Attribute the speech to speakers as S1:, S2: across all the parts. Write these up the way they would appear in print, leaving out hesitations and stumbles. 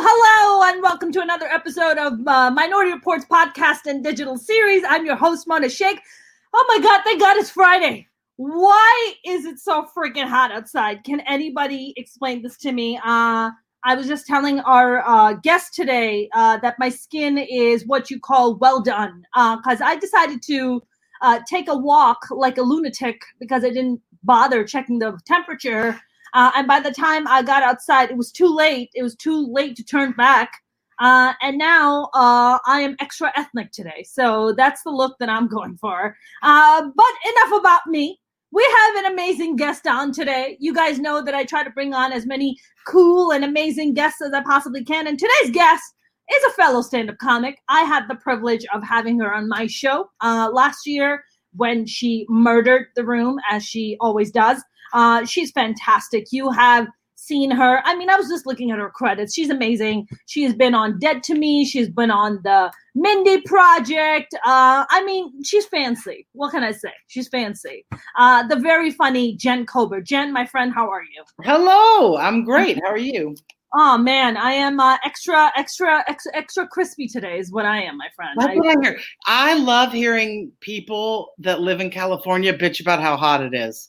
S1: Hello, and welcome to another episode of Minority Reports podcast and digital series. I'm your host, Mona Sheikh. Oh my God, thank God it's Friday. Why is it so freaking hot outside? Can anybody explain this to me? I was just telling our guest today that my skin is what you call well done, because I decided to take a walk like a lunatic because I didn't bother checking the temperature. And by the time I got outside, it was too late. It was too late to turn back. And now I am extra ethnic today. So that's the look that I'm going for. But enough about me. We have an amazing guest on today. You guys know that I try to bring on as many cool and amazing guests as I possibly can. And today's guest is a fellow stand-up comic. I had the privilege of having her on my show last year when she murdered the room, as she always does. She's fantastic. You have seen her. I mean, I was just looking at her credits. She's amazing. She has been on Dead to Me. She's been on the Mindy Project. I mean, she's fancy. What can I say? She's fancy. The very funny Jen Kober. Jen, my friend, how are you?
S2: Hello. I'm great. How are you?
S1: Oh, man, I am extra crispy today is what I am, my friend.
S2: That's what I hear. I love hearing people that live in California bitch about how hot it is.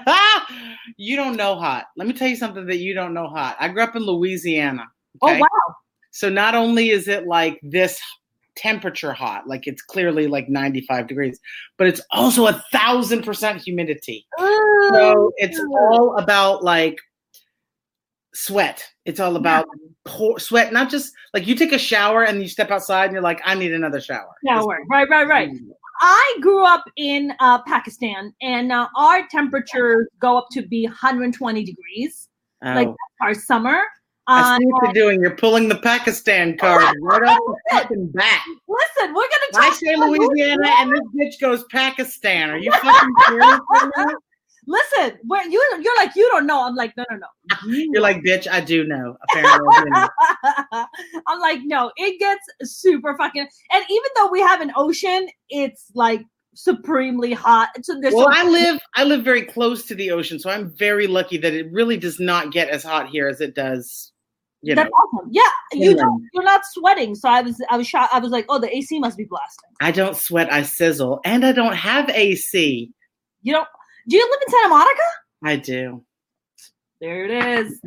S2: You don't know hot. Let me tell you something that you don't know hot. I grew up in Louisiana. Okay?
S1: Oh, wow.
S2: So not only is it like this temperature hot, like it's clearly like 95 degrees, but it's also 1,000% humidity.
S1: Ooh.
S2: So it's all about like sweat. It's all about sweat, not just like you take a shower and you step outside and you're like, I need another shower.
S1: Right. I grew up in Pakistan, and our temperatures go up to be 120 degrees. Like that's our summer.
S2: I see what you're doing. You're pulling the Pakistan card right off the fucking bat.
S1: Listen, we're gonna talk.
S2: I say Louisiana, and this bitch goes Pakistan. Are you fucking serious?
S1: Listen, you're like, you don't know. I'm like, no.
S2: You're like, bitch, I do know. Apparently, I do know.
S1: I'm like, no, it gets super fucking. And even though we have an ocean, it's like supremely hot. So
S2: I live very close to the ocean, so I'm very lucky that it really does not get as hot here as it does.
S1: That's awesome. Yeah, you're not sweating. So I was shocked. I was like, oh, the AC must be blasting.
S2: I don't sweat. I sizzle, and I don't have AC.
S1: You don't. Do you live in Santa Monica?
S2: I do.
S1: There it is.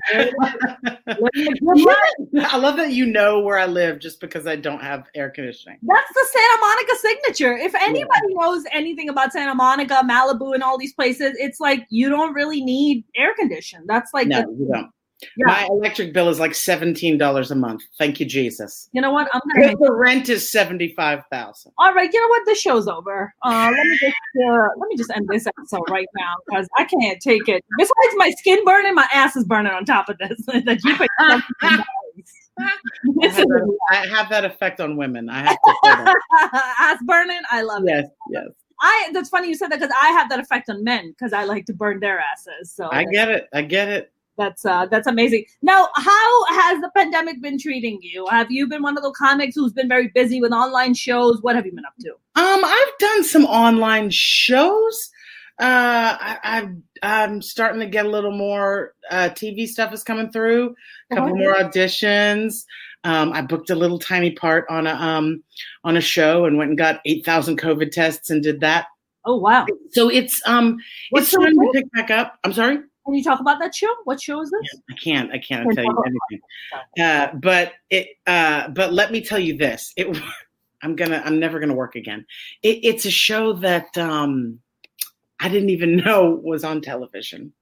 S2: I love that you know where I live just because I don't have air conditioning.
S1: That's the Santa Monica signature. If anybody knows anything about Santa Monica, Malibu, and all these places, it's like you don't really need air conditioning. That's like
S2: you don't. Yeah. My electric bill is like $17 a month. Thank you, Jesus.
S1: You know what?
S2: The rent is $75,000.
S1: All right. You know what? The show's over. Let me just end this episode right now because I can't take it. Besides my skin burning, my ass is burning on top of this.
S2: I have that effect on women. I have to say that.
S1: Ass burning. I love it.
S2: Yes.
S1: That's funny you said that because I have that effect on men because I like to burn their asses. So
S2: I get it.
S1: That's amazing. Now, how has the pandemic been treating you? Have you been one of those comics who's been very busy with online shows? What have you been up to?
S2: I've done some online shows. I'm starting to get a little more TV stuff is coming through. A couple more auditions. I booked a little tiny part on a show and went and got 8,000 COVID tests and did that.
S1: Oh wow!
S2: So it's starting to pick back up. I'm sorry.
S1: Can you talk about that show? What show is this?
S2: I can't tell you anything. But let me tell you this. I'm never gonna work again. It's a show that I didn't even know was on television.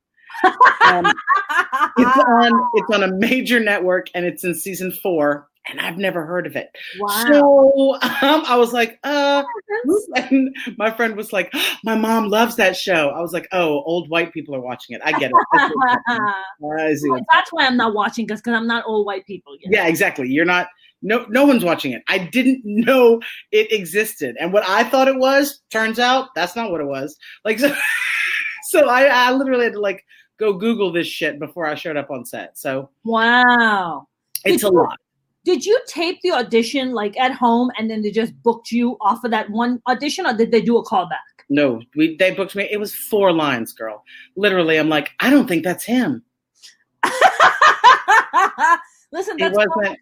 S2: It's on a major network and it's in season 4. And I've never heard of it.
S1: Wow.
S2: So I was like, and my friend was like, my mom loves that show. I was like, oh, old white people are watching it. I get it.
S1: That's why I'm not watching because I'm not old white people yet.
S2: Yeah, exactly. You're not. No one's watching it. I didn't know it existed. And what I thought it was, turns out that's not what it was. Like, so I literally had to like go Google this shit before I showed up on set. So
S1: wow,
S2: it's a lot.
S1: Did you tape the audition like at home and then they just booked you off of that one audition, or did they do a callback?
S2: No, they booked me. It was 4 lines, girl. Literally, I'm like, I don't think that's him.
S1: Listen, Listen,
S2: It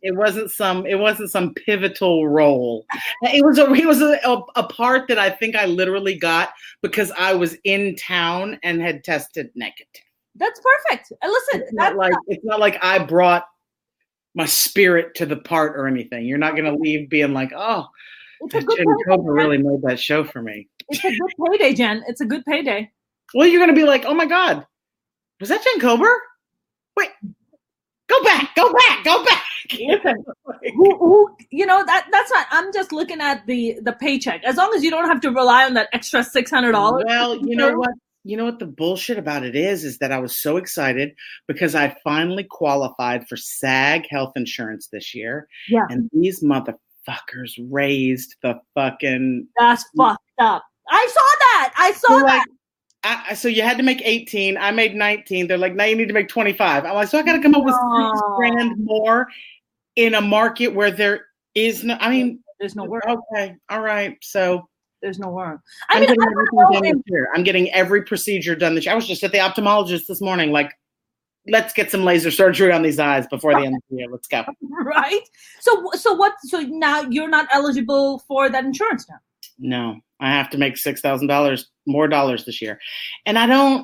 S2: wasn't some pivotal role. It was a part that I think I literally got because I was in town and had tested negative.
S1: That's perfect. And listen,
S2: it's not like I brought my spirit to the part or anything. You're not going to leave being like, oh, Jen Kober really made that show for me.
S1: It's a good payday, Jen. It's a good payday.
S2: Well, you're going to be like, oh my God, was that Jen Kober? Wait, go back.
S1: Listen, who that's not. I'm just looking at the paycheck. As long as you don't have to rely on that extra $600.
S2: Well, you know what? You know what the bullshit about it is that I was so excited because I finally qualified for SAG health insurance this year.
S1: Yeah.
S2: And these motherfuckers raised the fucking.
S1: That's fucked up. I saw that.
S2: So you had to make 18. I made 19. They're like, now you need to make 25. I'm like, so I got to come up with $6,000 more in a market where there is no. I mean,
S1: there's no work.
S2: Okay, all right. So
S1: there's no work.
S2: I'm getting every procedure done this year. I was just at the ophthalmologist this morning. Like, let's get some laser surgery on these eyes before the end of the year. Let's go.
S1: Right. So now you're not eligible for that insurance now.
S2: No, I have to make $6,000 more this year. And I don't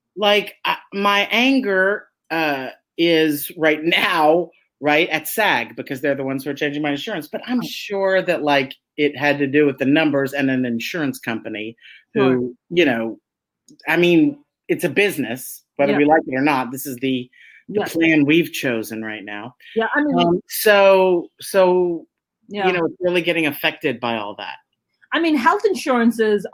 S2: my anger is right now, right at SAG because they're the ones who are changing my insurance. But I'm sure that it had to do with the numbers and an insurance company who, I mean, it's a business, whether we like it or not. This is the plan we've chosen right now.
S1: Yeah. I mean,
S2: it's really getting affected by all that.
S1: I mean, health insurance is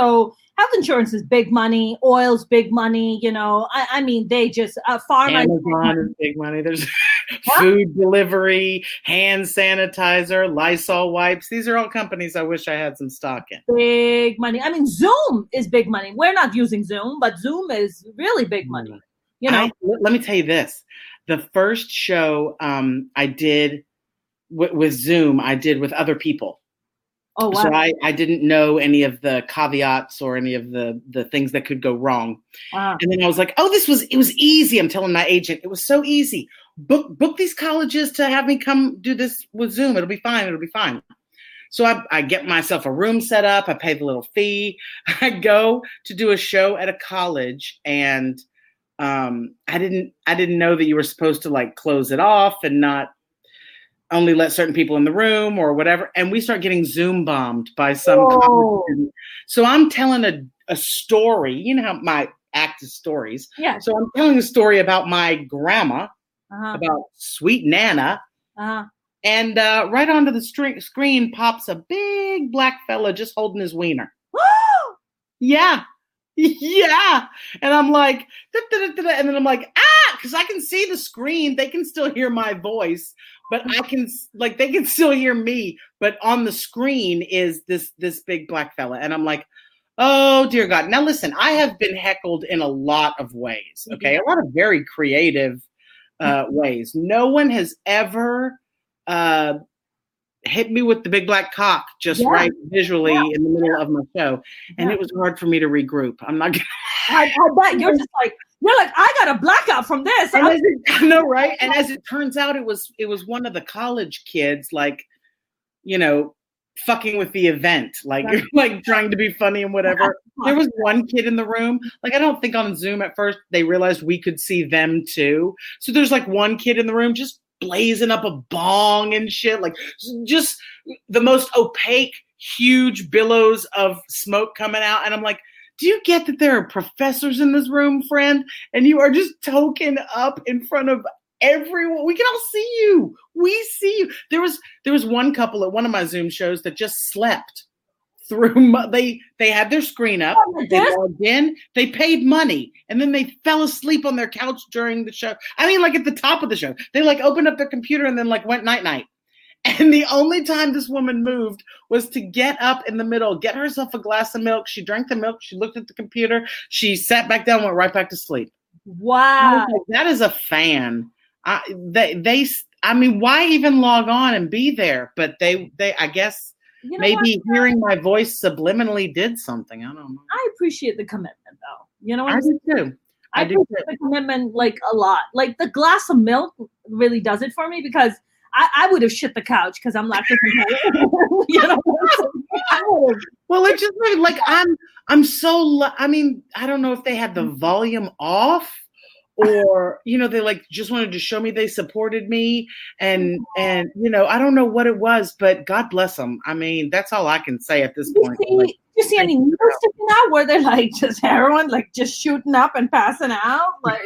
S1: big money. Oil's big money. I mean, they just
S2: Amazon is big money. There's food delivery, hand sanitizer, Lysol wipes. These are all companies I wish I had some stock in.
S1: Big money. I mean, Zoom is big money. We're not using Zoom, but Zoom is really big money.
S2: Let me tell you this. The first show I did with Zoom, I did with other people.
S1: Oh, wow.
S2: So I didn't know any of the caveats or any of the things that could go wrong.
S1: Wow.
S2: And then I was like, oh, it was easy. I'm telling my agent, it was so easy. Book these colleges to have me come do this with Zoom. It'll be fine. So I get myself a room set up. I pay the little fee. I go to do a show at a college, and I didn't know that you were supposed to close it off and not only let certain people in the room or whatever. And we start getting Zoom bombed by some college student. So I'm telling a story. You know how my act is stories.
S1: Yeah.
S2: So I'm telling a story about my grandma, about sweet Nana. And right onto the screen pops a big black fella just holding his wiener. Yeah. Yeah. And I'm like, and then I'm like, because I can see the screen. They can still hear my voice, but they can still hear me. But on the screen is this big black fella. And I'm like, oh, dear God. Now, listen, I have been heckled in a lot of ways. Okay. A lot of very creative ways. No one has ever hit me with the big black cock right visually in the middle of my show. And it was hard for me to regroup. I'm not gonna
S1: I bet you're just you're like, I got a blackout from this.
S2: I know, right? And as it turns out, it was one of the college kids, fucking with the event, trying to be funny and whatever. There was one kid in the room. I don't think on Zoom at first they realized we could see them too. So there's one kid in the room just blazing up a bong and shit, just the most opaque, huge billows of smoke coming out. And I'm like, do you get that there are professors in this room, friend? And you are just token up in front of everyone. We can all see you. We see you. There was one couple at one of my Zoom shows that just slept through. They had their screen up. They logged in. They paid money, and then they fell asleep on their couch during the show. I mean, at the top of the show, they opened up their computer and then went night. And the only time this woman moved was to get up in the middle, get herself a glass of milk. She drank the milk. She looked at the computer. She sat back down, went right back to sleep.
S1: Wow.
S2: That is a fan. I mean, why even log on and be there? But they I guess maybe hearing my voice subliminally did something. I don't know.
S1: I appreciate the commitment, though. You know what
S2: I do too.
S1: I appreciate the commitment like a lot. Like the glass of milk really does it for me because I would have shit the couch because I'm lactose intolerant. You know,
S2: well, it just like I'm so. I mean, I don't know if they had the volume off, or they like just wanted to show me they supported me, and I don't know what it was, but God bless them. I mean, that's all I can say at this point.
S1: You see any news sticking out where they're like just heroin, like just shooting up and passing out, like?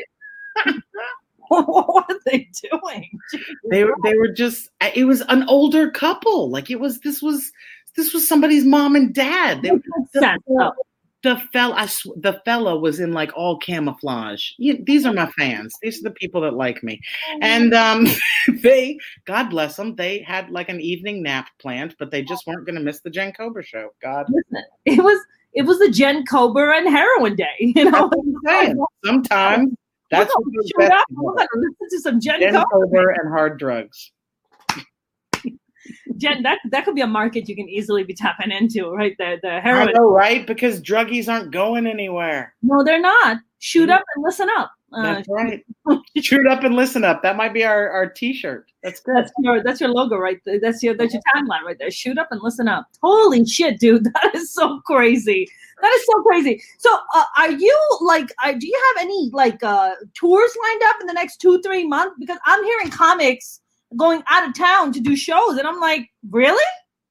S1: What are they doing?
S2: They were just. It was an older couple. Like this was somebody's mom and dad. The fella was in like all camouflage. These are my fans. These are the people that like me. And God bless them, they had like an evening nap planned, but they just weren't going to miss the Jen Kober show. God,
S1: listen, it was the Jen Kober and heroin day. You know,
S2: sometimes. That's what
S1: we're gonna listen to some Jen
S2: Kober and hard drugs.
S1: Jen, that could be a market you can easily be tapping into, right there. The heroin.
S2: I know, right? Because druggies aren't going anywhere.
S1: No, they're not. Shoot up and listen up.
S2: That's right. Shoot up and listen up. That might be our T-shirt. That's good.
S1: That's your logo, right? That's your tagline right there. Shoot up and listen up. Holy shit, dude! That is so crazy. That is so crazy. So, are you do you have any tours lined up in the next 2-3 months? Because I'm hearing comics going out of town to do shows, and I'm like, really?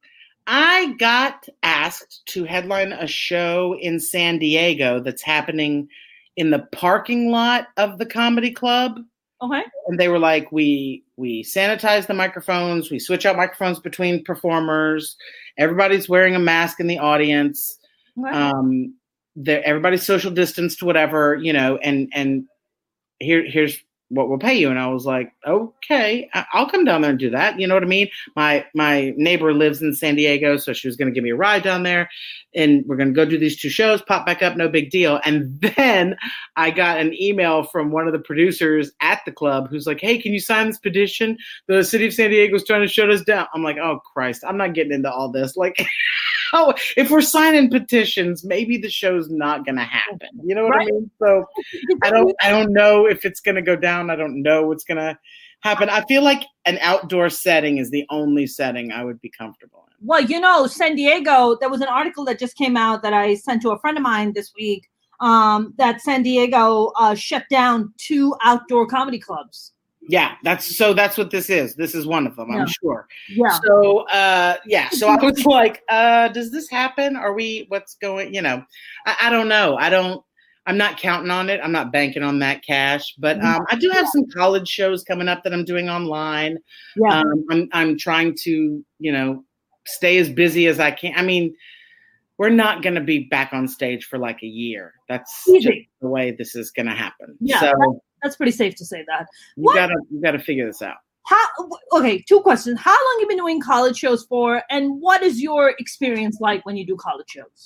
S2: I got asked to headline a show in San Diego that's happening in the parking lot of the comedy club.
S1: Okay.
S2: And they were like, we sanitize the microphones, we switch out microphones between performers, everybody's wearing a mask in the audience. Okay. Everybody's social distanced, whatever, and here's what we'll pay you. And I was like, okay, I'll come down there and do that. You know what I mean? My neighbor lives in San Diego, so she was going to give me a ride down there, and we're going to go do these 2 shows, pop back up, no big deal. And then I got an email from one of the producers at the club who's like, hey, can you sign this petition? The city of San Diego is trying to shut us down. I'm like, oh Christ, I'm not getting into all this. Like, oh, if we're signing petitions, maybe the show's not going to happen. You know what I mean? So I don't know if it's going to go down. I don't know what's going to happen. I feel like an outdoor setting is the only setting I would be comfortable in.
S1: Well, San Diego, there was an article that just came out that I sent to a friend of mine this week, that San Diego shut down 2 outdoor comedy clubs.
S2: Yeah, that's what this is. This is one of them, I'm sure.
S1: Yeah.
S2: So, so I was like, does this happen? What's going, I don't know. I'm not counting on it. I'm not banking on that cash, but I do have some college shows coming up that I'm doing online.
S1: Yeah.
S2: I'm trying to, stay as busy as I can. I mean, we're not going to be back on stage for like a year. That's just the way this is going to happen.
S1: Yeah.
S2: So
S1: that's pretty safe to say that.
S2: You gotta figure this out.
S1: Okay, 2 questions. How long have you been doing college shows for, and what is your experience like when you do college shows?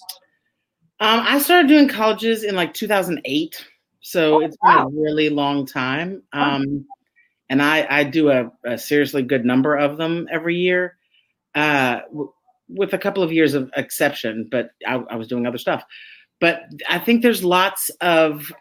S2: I started doing colleges in like 2008, so it's been a really long time. And I do a seriously good number of them every year, with a couple of years of exception, but I was doing other stuff. But I think there's lots of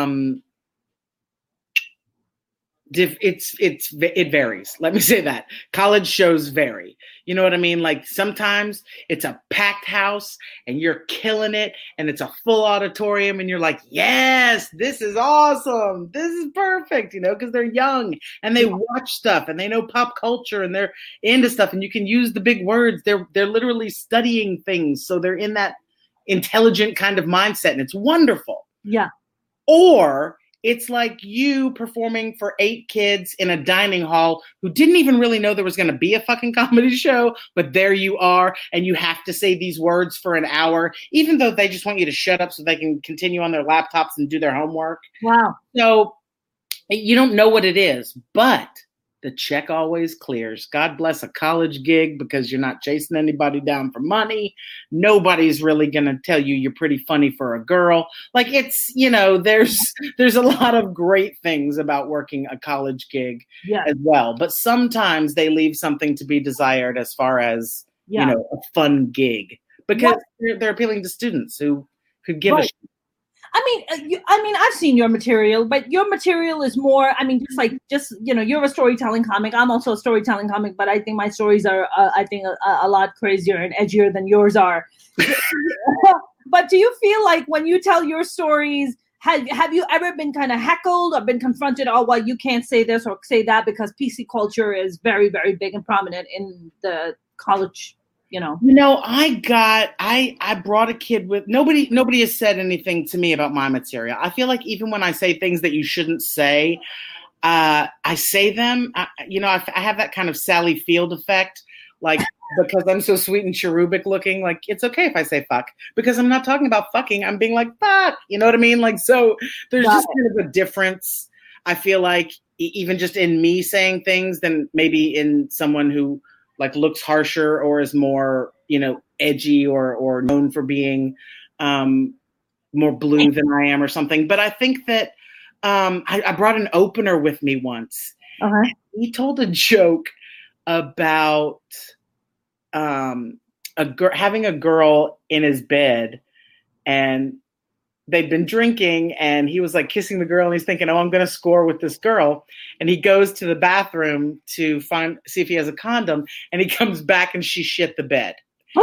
S2: it varies. Let me say that. College shows vary. You know what I mean? Like sometimes it's a packed house and you're killing it and it's a full auditorium and you're like, yes, this is awesome. This is perfect, because they're young and they watch stuff and they know pop culture and they're into stuff and you can use the big words. They're literally studying things. So they're in that intelligent kind of mindset and it's wonderful.
S1: Yeah.
S2: Or it's like you performing for 8 kids in a dining hall who didn't even really know there was going to be a fucking comedy show, but there you are, and you have to say these words for an hour, even though they just want you to shut up so they can continue on their laptops and do their homework.
S1: Wow.
S2: So you don't know what it is, but the check always clears. God bless a college gig because you're not chasing anybody down for money. Nobody's really going to tell you you're pretty funny for a girl. Like it's, there's a lot of great things about working a college gig as well. But sometimes they leave something to be desired as far as, a fun gig because they're appealing to students who could give a shit.
S1: I've seen your material, but your material is more. I mean, you're a storytelling comic. I'm also a storytelling comic, but I think my stories are, a lot crazier and edgier than yours are. But do you feel like when you tell your stories, have you ever been kind of heckled or been confronted? Oh, well, you can't say this or say that because PC culture is very, very big and prominent in the college.
S2: I brought a kid with nobody has said anything to me about my material. I feel like even when I say things that you shouldn't say, I say them. I have that kind of Sally Field effect, like because I'm so sweet and cherubic looking. Like it's okay if I say fuck because I'm not talking about fucking. I'm being like fuck. You know what I mean? Like so, there's just kind of a difference. I feel like even just in me saying things than maybe in someone who like looks harsher or is more, edgy or known for being more blue than I am or something. But I think that I brought an opener with me once.
S1: Uh-huh.
S2: He told a joke about having a girl in his bed and they'd been drinking and he was like kissing the girl and he's thinking, oh, I'm going to score with this girl. And he goes to the bathroom to see if he has a condom and he comes back and she shit the bed.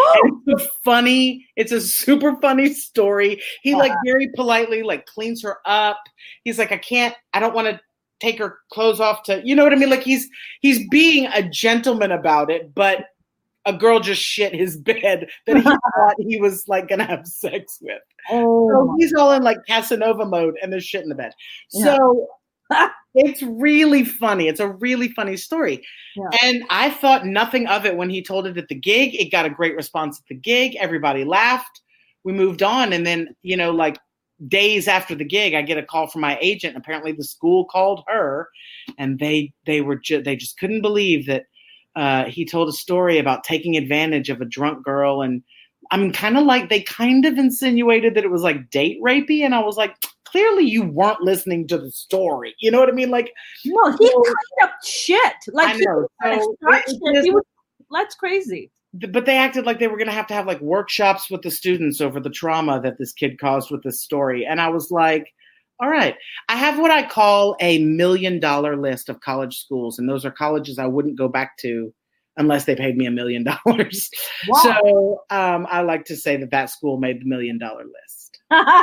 S2: It's a super funny story. He like very politely like cleans her up. He's like, I don't want to take her clothes off to, you know what I mean? Like he's being a gentleman about it, but a girl just shit his bed that he thought he was like going to have sex with.
S1: Oh.
S2: So he's all in like Casanova mode and there's shit in the bed. Yeah. So it's really funny. It's a really funny story. Yeah. And I thought nothing of it when he told it at the gig. It got a great response at the gig. Everybody laughed. We moved on. And then, like days after the gig, I get a call from my agent. Apparently the school called her and they just couldn't believe that he told a story about taking advantage of a drunk girl. And I'm they kind of insinuated that it was like date rapey. And I was like, clearly you weren't listening to the story. You know what I mean? Like,
S1: no, he kind of shit. Like, I know. That's crazy.
S2: But they acted like they were going to have like workshops with the students over the trauma that this kid caused with this story. And I was like, all right, I have what I call a $1 million list of college schools. And those are colleges I wouldn't go back to unless they paid me $1 million. Wow. So I like to say that school made the $1 million list.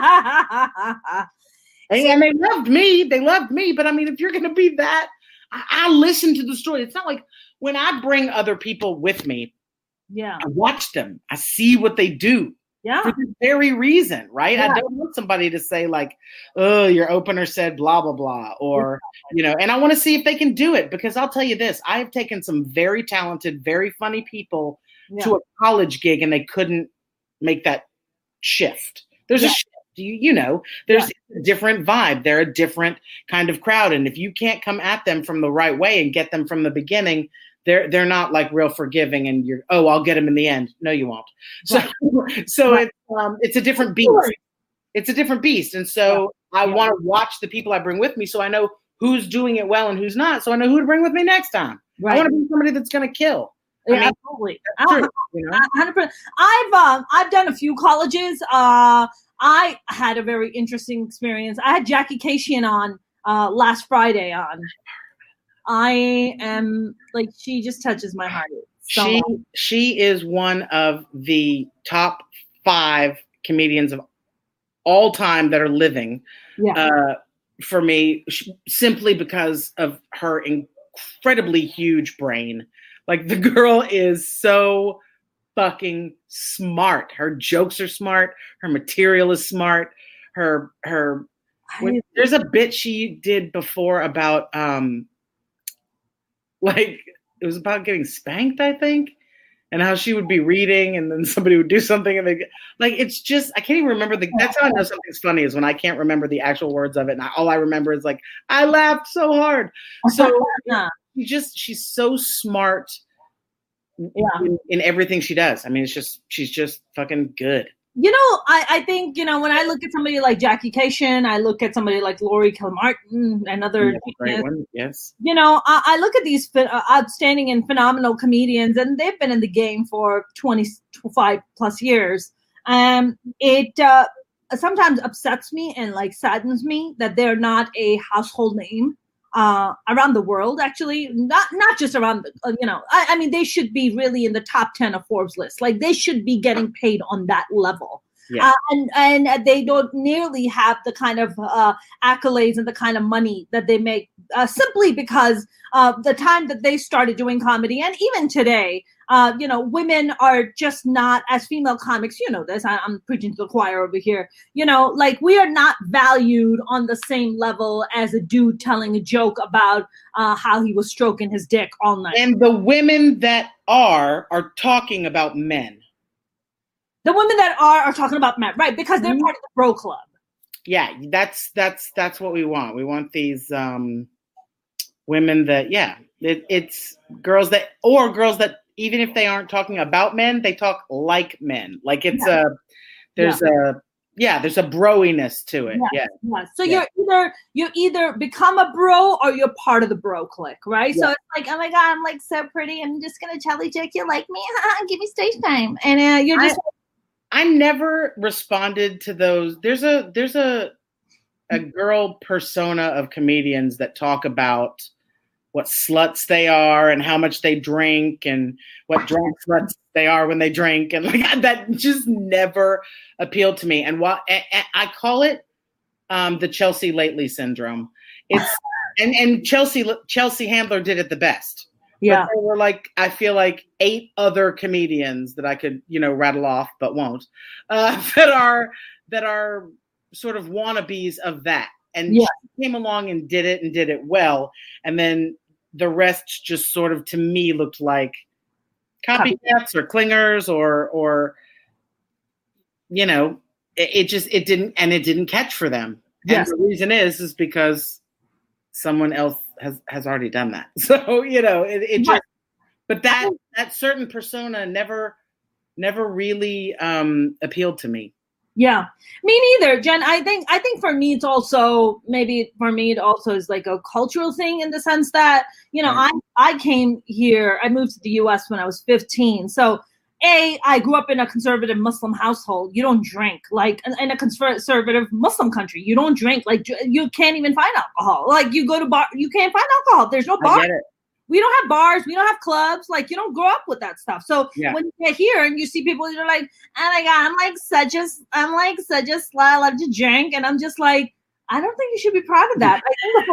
S2: And they loved me. But I mean, if you're going to be that, I listen to the story. It's not like when I bring other people with me, I watch them. I see what they do.
S1: Yeah.
S2: For the very reason, right? Yeah. I don't want somebody to say like, oh, your opener said blah, blah, blah. Or, and I want to see if they can do it because I'll tell you this, I've taken some very talented, very funny people to a college gig and they couldn't make that shift. There's a shift, there's a different vibe. They're a different kind of crowd. And if you can't come at them from the right way and get them from the beginning, they're not like real forgiving and I'll get them in the end. No, you won't. So it's a different beast. It's a different beast. And so I want to watch the people I bring with me so I know who's doing it well and who's not. So I know who to bring with me next time. Right. I want to be somebody that's going to kill.
S1: Yeah, absolutely. 100%. I've done a few colleges. I had a very interesting experience. I had Jackie Kashian on last Friday on. I am like, she just touches my heart. So
S2: she is one of the top 5 comedians of all time that are living for me, simply because of her incredibly huge brain. Like the girl is so fucking smart. Her jokes are smart. Her material is smart. There's a bit she did before about like it was about getting spanked, I think, and how she would be reading and then somebody would do something and it's just, I can't even remember that's how I know something's funny is when I can't remember the actual words of it. And all I remember is like, I laughed so hard. So she's so smart in everything she does. I mean, she's just fucking good.
S1: I think, when I look at somebody like Jackie Kashian, I look at somebody like Laurie Kilmartin, another
S2: great one. Yes.
S1: I look at these outstanding and phenomenal comedians, and they've been in the game for 25 plus years. sometimes upsets me and like saddens me that they're not a household name around the world. Actually, not just around the, I mean, they should be really in the top 10 of Forbes list. Like they should be getting paid on that level.
S2: Yeah.
S1: And they don't nearly have the kind of accolades and the kind of money that they make simply because the time that they started doing comedy, and even today, women are just not, as female comics, this, I'm preaching to the choir over here, like we are not valued on the same level as a dude telling a joke about how he was stroking his dick all night.
S2: And the women that are talking about men.
S1: The women that are talking about men, right? Because they're part of the bro club.
S2: Yeah, that's what we want. We want these women that, it's girls that even if they aren't talking about men, they talk like men. Like it's there's a broiness to it.
S1: Yes. So you either become a bro or you're part of the bro clique, right? Yeah. So it's like, oh my God, I'm like so pretty. I'm just gonna Charlie Chick you like me. Give me stage time. And you're just.
S2: I never responded to those. There's a girl persona of comedians that talk about what sluts they are and how much they drink and what drunk sluts they are when they drink, and like that just never appealed to me. And I call it the Chelsea Lately syndrome. It's and Chelsea Handler did it the best.
S1: Yeah,
S2: but there were I feel like 8 other comedians that I could rattle off but won't that are sort of wannabes of that. And she came along and did it well. And then the rest just sort of, to me, looked like copycats or clingers or it didn't catch for them. Yes. And the reason is because someone else has already done that. So, it just, but that certain persona never really appealed to me.
S1: Yeah, me neither, Jen. I think for me, it's also, maybe for me, it also is like a cultural thing in the sense that, I came here, I moved to the US when I was 15. So I grew up in a conservative Muslim household. You don't drink. Like in a conservative Muslim country, you don't drink. Like you can't even find alcohol. Like you go to bar, you can't find alcohol. There's no bar. We don't have bars. We don't have clubs. Like you don't grow up with that stuff. So when you get here and you see people, you're like, oh my God, I'm like such a slut. I love to drink, and I'm just like, I don't think you should be proud of that.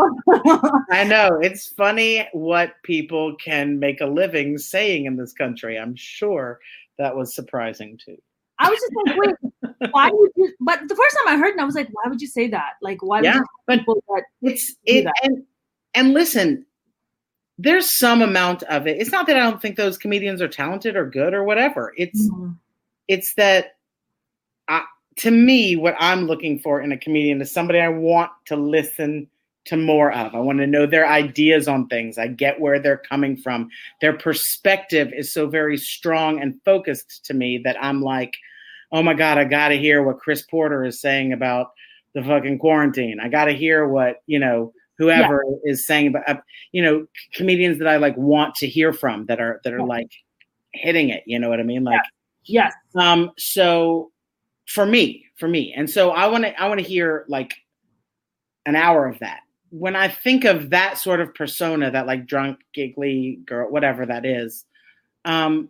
S2: I know. It's funny what people can make a living saying in this country. I'm sure that was surprising too.
S1: I was just like, wait, why would you? But the first time I heard it, I was like, why would you say that? Like, why would people that?
S2: And listen, there's some amount of it. It's not that I don't think those comedians are talented or good or whatever. It's that to me, what I'm looking for in a comedian is somebody I want to listen to more of. I want to know their ideas on things. I get where they're coming from. Their perspective is so very strong and focused to me that I'm like, oh my God, I got to hear what Chris Porter is saying about the fucking quarantine. I got to hear what, whoever is saying about, comedians that I like want to hear from that are like hitting it. You know what I mean? Like,
S1: yes.
S2: So for me. And so I want to hear like an hour of that. When I think of that sort of persona, that like drunk, giggly girl, whatever that is, some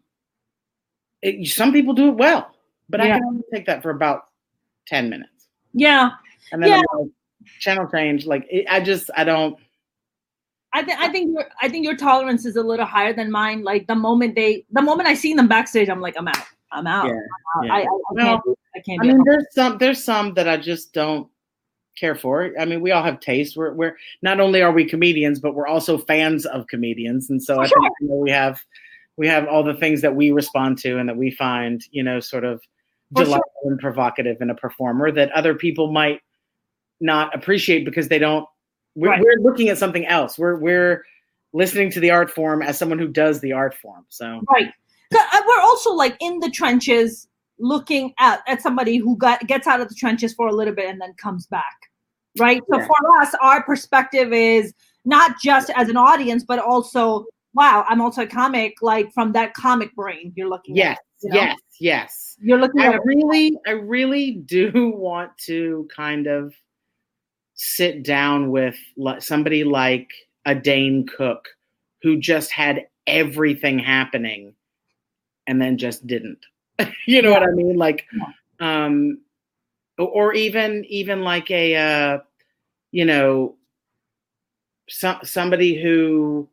S2: people do it well, but I can only take that for about 10 minutes.
S1: Yeah.
S2: And then I'm like, channel change. Like I don't.
S1: I think your tolerance is a little higher than mine. Like the moment I see them backstage, I'm like, I'm out.
S2: Yeah.
S1: I can't.
S2: I mean, there's some that I just don't care for. I mean, we all have taste. We're not only are we comedians, but we're also fans of comedians, and so I think we have all the things that we respond to and that we find sort of delightful and provocative in a performer that other people might not appreciate because they don't. We're looking at something else. We're listening to the art form as someone who does the art form. So
S1: right. We're also like in the trenches looking at somebody who gets out of the trenches for a little bit and then comes back, right? So for us, our perspective is not just as an audience, but also, wow, I'm also a comic, like from that comic brain you're looking at. You know?
S2: Yes.
S1: You're looking at
S2: I really do want to kind of sit down with somebody like a Dane Cook, who just had everything happening and then just didn't. You know what I mean? Like, or even like a, somebody who,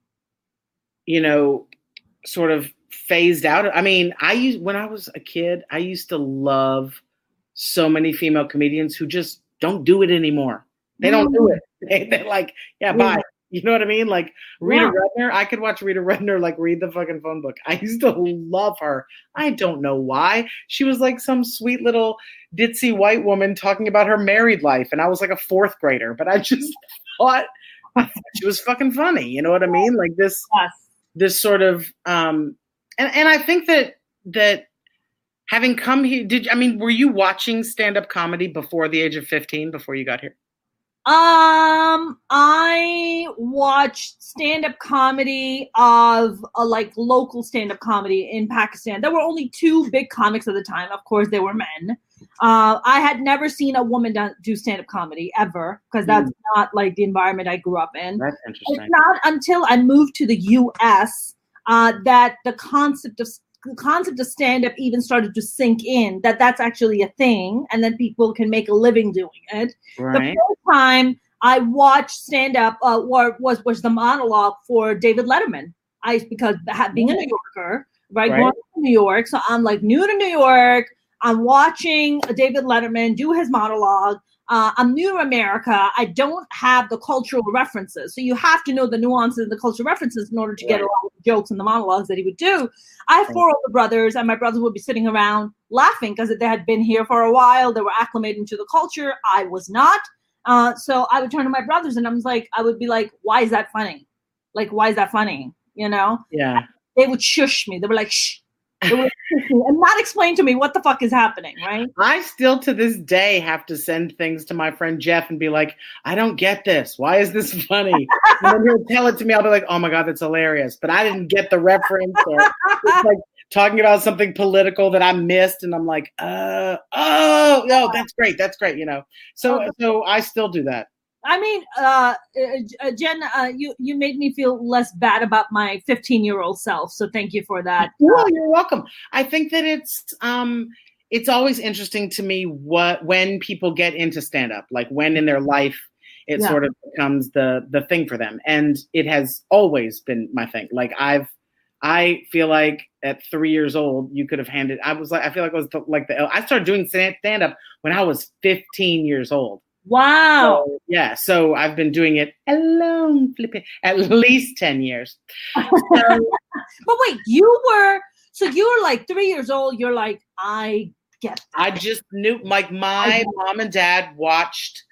S2: sort of phased out. I mean, when I was a kid, I used to love so many female comedians who just don't do it anymore. They don't do it. They're like, bye. You know what I mean? Like Rita Rudner, I could watch Rita Rudner like read the fucking phone book. I used to love her. I don't know why. She was like some sweet little ditzy white woman talking about her married life, and I was like a fourth grader, but I just thought she was fucking funny. You know what I mean? Like this sort of and I think that having come here, were you watching stand-up comedy before the age of 15, before you got here?
S1: I watched stand-up comedy of like local stand-up comedy in Pakistan. There were only 2 big comics at the time. Of course, they were men. I had never seen a woman do stand-up comedy ever, because that's not like the environment I grew up in.
S2: That's interesting.
S1: It's not until I moved to the U.S. That the concept of stand-up even started to sink in, that's actually a thing, and then people can make a living doing it.
S2: Right.
S1: The first time I watched stand-up was the monologue for David Letterman. Because being a New Yorker, right? Growing up in New York, so I'm like new to New York. I'm watching David Letterman do his monologue. I'm new to America. I don't have the cultural references. So you have to know the nuances and the cultural references in order to get a lot of the jokes and the monologues that he would do. I have 4 older brothers, and my brothers would be sitting around laughing because they had been here for a while. They were acclimating to the culture. I was not. So I would turn to my brothers, and I would be like, why is that funny? Like, why is that funny? You know?
S2: Yeah.
S1: They would shush me. They were like, shh. And not explain to me what the fuck is happening, right?
S2: I still to this day have to send things to my friend Jeff and be like, I don't get this. Why is this funny? And then he'll tell it to me. I'll be like, oh my God, that's hilarious. But I didn't get the reference. Or it's like talking about something political that I missed. And I'm like, no, that's great. That's great. So I still do that.
S1: I mean, Jen, you made me feel less bad about my 15-year-old self. So thank you for that.
S2: Well, you're welcome. I think that it's always interesting to me when people get into stand-up, like when in their life it sort of becomes the thing for them. And it has always been my thing. Like I feel like at 3 years old, you could have I feel like I was I started doing stand-up when I was 15 years old.
S1: Wow.
S2: So I've been doing it alone, flipping at least 10 years.
S1: But wait, you were like 3 years old. You're like, I get that.
S2: I just knew, like, my mom and dad watched,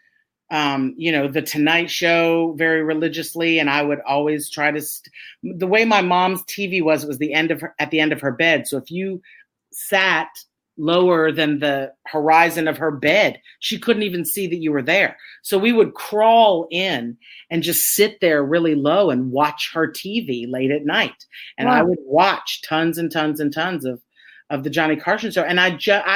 S2: The Tonight Show very religiously. And I would always try to, the way my mom's TV was at the end of her bed. So if you sat lower than the horizon of her bed, she couldn't even see that you were there. So we would crawl in and just sit there really low and watch her TV late at night. And I would watch tons and tons and tons of the Johnny Carson show. And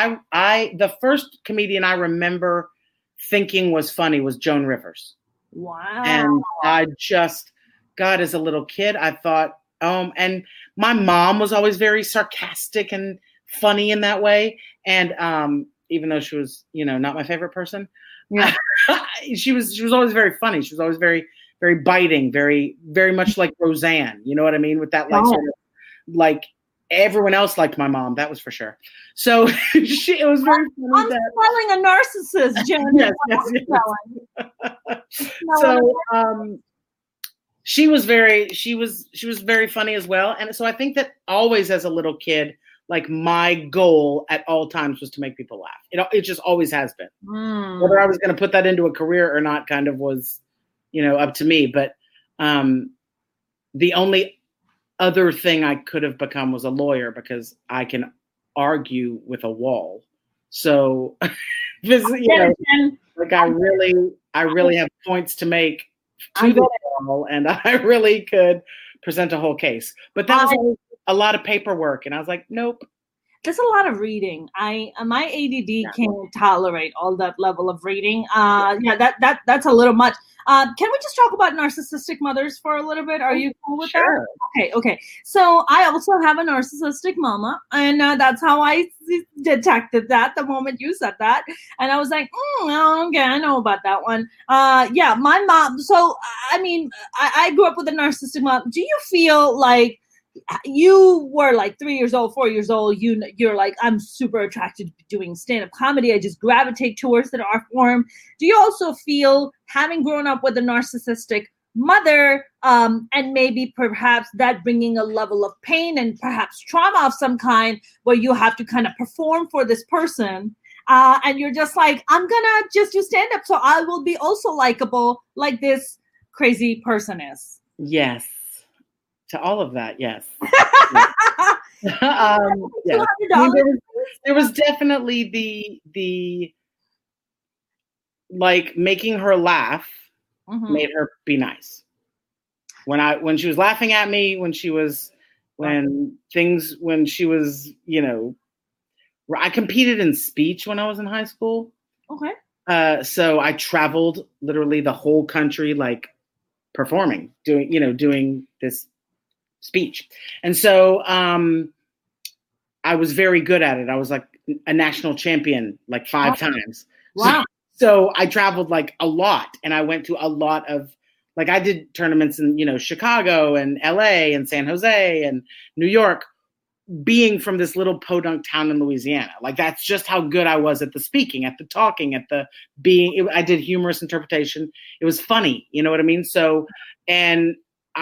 S2: the first comedian I remember thinking was funny was Joan Rivers.
S1: Wow.
S2: And I just, God, as a little kid, I thought, and my mom was always very sarcastic and funny in that way. And even though she was, not my favorite person, she was always very funny. She was always very, very biting, very, very much like Roseanne. You know what I mean? With that, like, sort of, like, everyone else liked my mom. That was for sure. So it was very funny.
S1: I'm smelling a narcissist, Jen.
S2: Yes. So she was very funny as well. And so I think that always as a little kid, like, my goal at all times was to make people laugh. It just always has been. Whether I was going to put that into a career or not kind of was, up to me. But the only other thing I could have become was a lawyer, because I can argue with a wall. So this, like, I really have points to make to the wall, and I really could present a whole case. But that was a lot of paperwork, and I was like, nope.
S1: There's a lot of reading. My ADD can't tolerate all that level of reading. That's a little much. Can we just talk about narcissistic mothers for a little bit? Are you cool with that? Okay. So I also have a narcissistic mama, and that's how I detected that the moment you said that. And I was like, okay, I know about that one. My mom. So, I mean, I grew up with a narcissistic mom. Do you feel like you were like 3 years old, 4 years old, you're like, I'm super attracted to doing stand-up comedy. I just gravitate towards the art form. Do you also feel, having grown up with a narcissistic mother, and maybe perhaps that bringing a level of pain and perhaps trauma of some kind, where you have to kind of perform for this person, and you're just like, I'm gonna just do stand-up so I will be also likable like this crazy person is?
S2: Yes. To all of that, yes. Yes. I mean, there was definitely the like, making her laugh made her be nice. When she was laughing at me, when she was, you know, I competed in speech when I was in high school.
S1: Okay.
S2: So I traveled literally the whole country, like, performing, doing this speech. And so I was very good at it. I was like a national champion like 5 times.
S1: Wow.
S2: So I traveled like a lot, and I went to a lot of, like, I did tournaments in, you know, Chicago and LA and San Jose and New York, being from this little podunk town in Louisiana. Like, that's just how good I was at the speaking, at the talking, at the being. I did humorous interpretation. It was funny. You know what I mean? So, and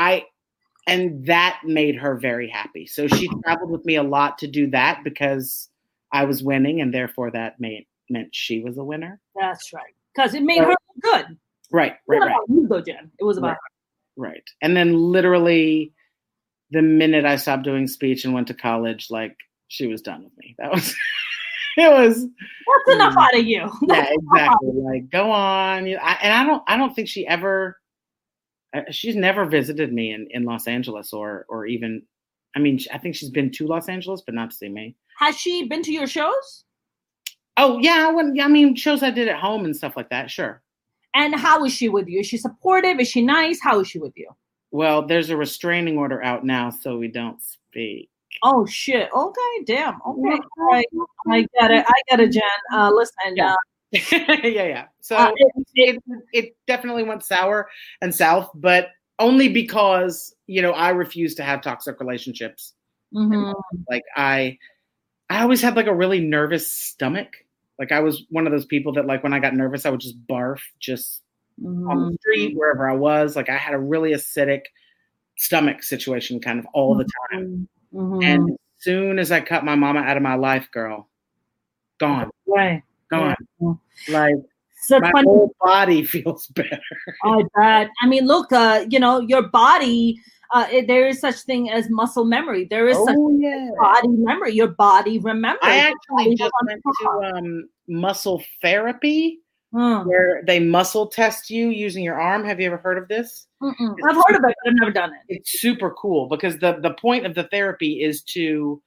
S2: that made her very happy. So she traveled with me a lot to do that because I was winning, and therefore that meant she was a winner.
S1: That's right. Because it made her look good.
S2: Right.
S1: It was about you, though, Jen. It was about her.
S2: Right. And then literally the minute I stopped doing speech and went to college, like, she was done with me. That was,
S1: that's enough out of you.
S2: Yeah, exactly. Like, go on. I don't think she ever, she's never visited me in Los Angeles or even, I mean, I think she's been to Los Angeles, but not to see me.
S1: Has she been to your shows?
S2: Oh, yeah. I mean, shows I did at home and stuff like that. Sure.
S1: And how is she with you? Is she supportive? Is she nice? How is she with you?
S2: Well, there's a restraining order out now, so we don't speak.
S1: Oh, shit. Okay, damn. Okay. Right. I get it, Jen. Listen.
S2: Yeah. Yeah. So it definitely went sour and south, but only because, you know, I refuse to have toxic relationships.
S1: Mm-hmm.
S2: Like, I always had like a really nervous stomach. Like, I was one of those people that, like, when I got nervous, I would just barf just on the street, wherever I was. Like, I had a really acidic stomach situation kind of all the time. Mm-hmm. And as soon as I cut my mama out of my life, girl, gone.
S1: Right.
S2: Gone. Yeah. Like,
S1: so
S2: my whole body feels better.
S1: I bet. I mean, look, you know, your body, there is such thing as muscle memory. There is such body memory. Your body remembers.
S2: I actually just went to muscle therapy, where they muscle test you using your arm. Have you ever heard of this?
S1: I've heard of it, but I've never done it.
S2: It's super cool because the point of the therapy is to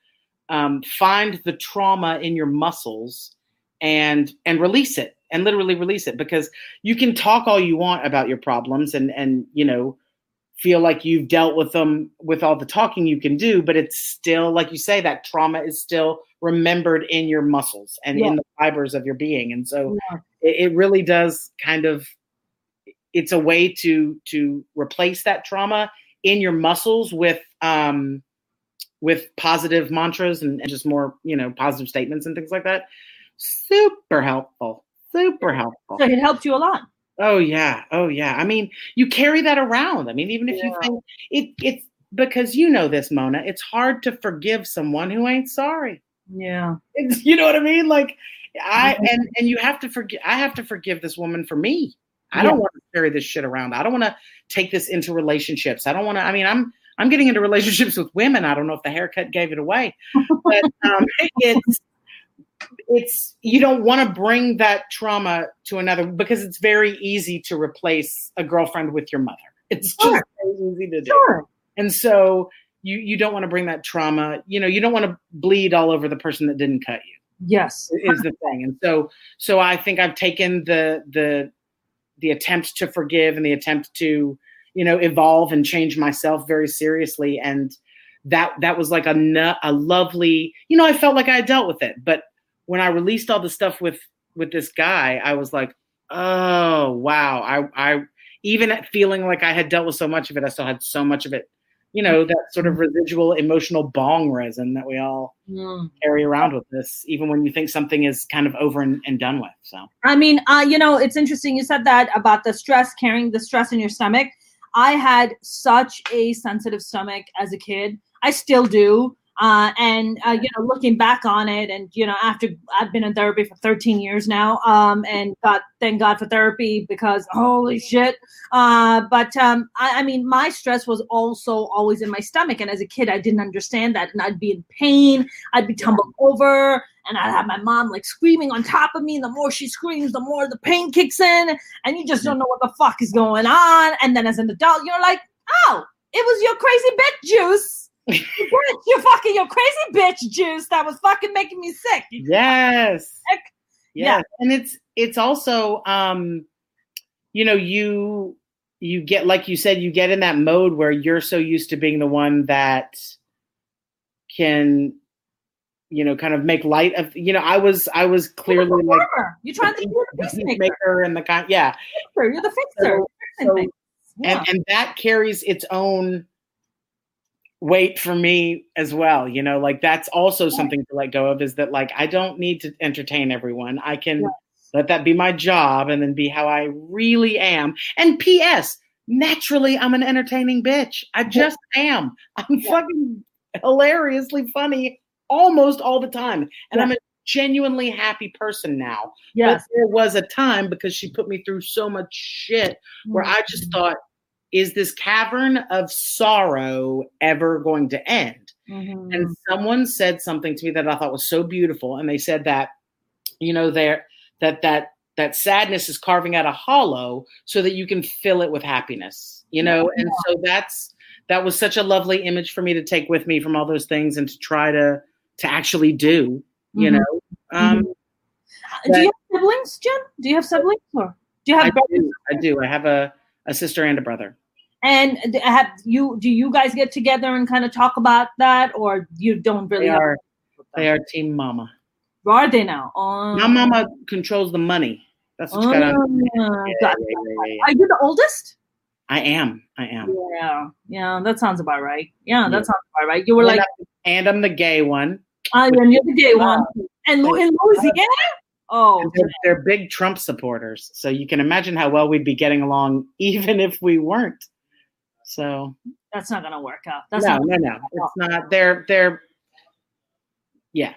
S2: find the trauma in your muscles and release it, and literally release it, because you can talk all you want about your problems and you know, feel like you've dealt with them with all the talking you can do, but it's still, like you say, that trauma is still remembered in your muscles and in the fibers of your being. And so it really does kind of, it's a way to replace that trauma in your muscles with positive mantras and just more, you know, positive statements and things like that. Super helpful. Super helpful.
S1: So it helped you a lot.
S2: Oh yeah. I mean, you carry that around. I mean, even if you think it's because, you know this, Mona, it's hard to forgive someone who ain't sorry.
S1: Yeah.
S2: It's, you know what I mean? Like, and you have to forgive. I have to forgive this woman for me. I don't want to carry this shit around. I don't want to take this into relationships. I don't want to. I mean, I'm getting into relationships with women. I don't know if the haircut gave it away, but it's you don't want to bring that trauma to another, because it's very easy to replace a girlfriend with your mother. It's just very easy to do. And so you don't want to bring that trauma. You don't want to bleed all over the person that didn't cut you.
S1: Yes,
S2: is the thing. And so I think I've taken the attempt to forgive and the attempt to, evolve and change myself very seriously. And that was like a lovely, I felt like I had dealt with it. But when I released all the stuff with this guy, I was like, oh, wow. I even feeling like I had dealt with so much of it, I still had so much of it, that sort of residual emotional bong resin that we all carry around with us, even when you think something is kind of over and done with. So,
S1: I mean, it's interesting. You said that about the stress, carrying the stress in your stomach. I had such a sensitive stomach as a kid. I still do. Looking back on it, and after I've been in therapy for 13 years now, and thank God for therapy, because holy shit. I mean, my stress was also always in my stomach, and as a kid, I didn't understand that, and I'd be in pain, I'd be tumbled over, and I'd have my mom like screaming on top of me. And the more she screams, the more the pain kicks in, and you just don't know what the fuck is going on. And then as an adult, you're like, oh, it was your crazy bitch juice. Your crazy bitch juice that was fucking making me sick.
S2: Yes.
S1: Sick.
S2: Yeah. And it's also you get, like you said, you get in that mode where you're so used to being the one that can kind of make light of, I was clearly like,
S1: you're trying to be the
S2: peacemaker and the kind. Yeah.
S1: You're the fixer.
S2: And that carries its own weight for me as well. Like that's also something to let go of, is that like, I don't need to entertain everyone. I can let that be my job and then be how I really am. And P.S. naturally, I'm an entertaining bitch. I just am. I'm fucking hilariously funny almost all the time. And I'm a genuinely happy person now.
S1: Yes.
S2: But there was a time, because she put me through so much shit, where I just thought, is this cavern of sorrow ever going to end? Mm-hmm. And someone said something to me that I thought was so beautiful. And they said that, that sadness is carving out a hollow so that you can fill it with happiness, And so that was such a lovely image for me to take with me from all those things and to try to actually do,
S1: Do you have siblings, Jen? Do you have siblings? Or do you have brothers?
S2: I do. I have a sister and a brother.
S1: And do you guys get together and kind of talk about that, or you don't really?
S2: They are team mama.
S1: Are they now?
S2: My mama controls the money. That's what you got to.
S1: Are you the oldest?
S2: I am.
S1: Yeah. That sounds about right. Yeah, that sounds about right. You were
S2: and I'm the gay one.
S1: And you're the gay one. And in Louisiana. Oh,
S2: they're big Trump supporters, so you can imagine how well we'd be getting along, even if we weren't. So
S1: that's not gonna work out.
S2: No. It's not. They're. Yeah.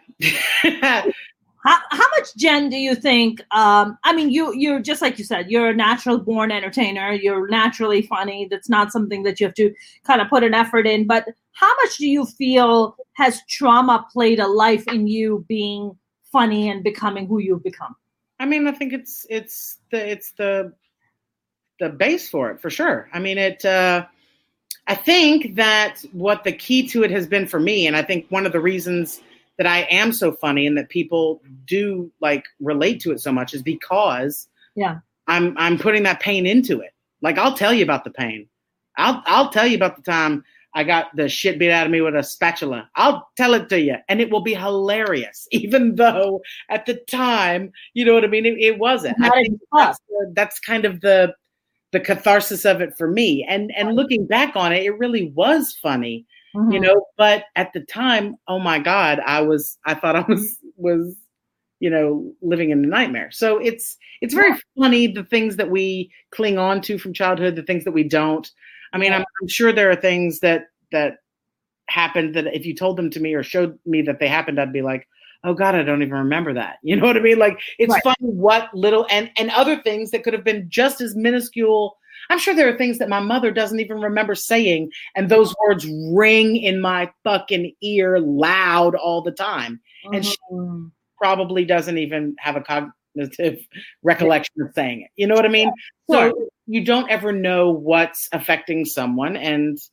S1: How much, Jen, do you think? I mean, you're just like you said, you're a natural born entertainer. You're naturally funny. That's not something that you have to kind of put an effort in. But how much do you feel has trauma played a life in you being funny and becoming who you've become?
S2: I mean, I think it's the base for it, for sure. I mean, I think that what the key to it has been for me, and I think one of the reasons that I am so funny and that people do like relate to it so much, is because I'm putting that pain into it. Like, I'll tell you about the pain. I'll tell you about the time I got the shit beat out of me with a spatula. I'll tell it to you, and it will be hilarious, even though at the time, you know what I mean? It wasn't. I think that's kind of the catharsis of it for me. And looking back on it, it really was funny, but at the time, oh my God, I thought I was, living in a nightmare. So it's very funny, the things that we cling on to from childhood, the things that we don't. I mean, I'm sure there are things that happened that if you told them to me or showed me that they happened, I'd be like, oh God, I don't even remember that. You know what I mean? Like, it's funny what little, and other things that could have been just as minuscule. I'm sure there are things that my mother doesn't even remember saying, and those words ring in my fucking ear loud all the time. And she probably doesn't even have a cognitive recollection of saying it. You know what I mean? So you don't ever know what's affecting someone. And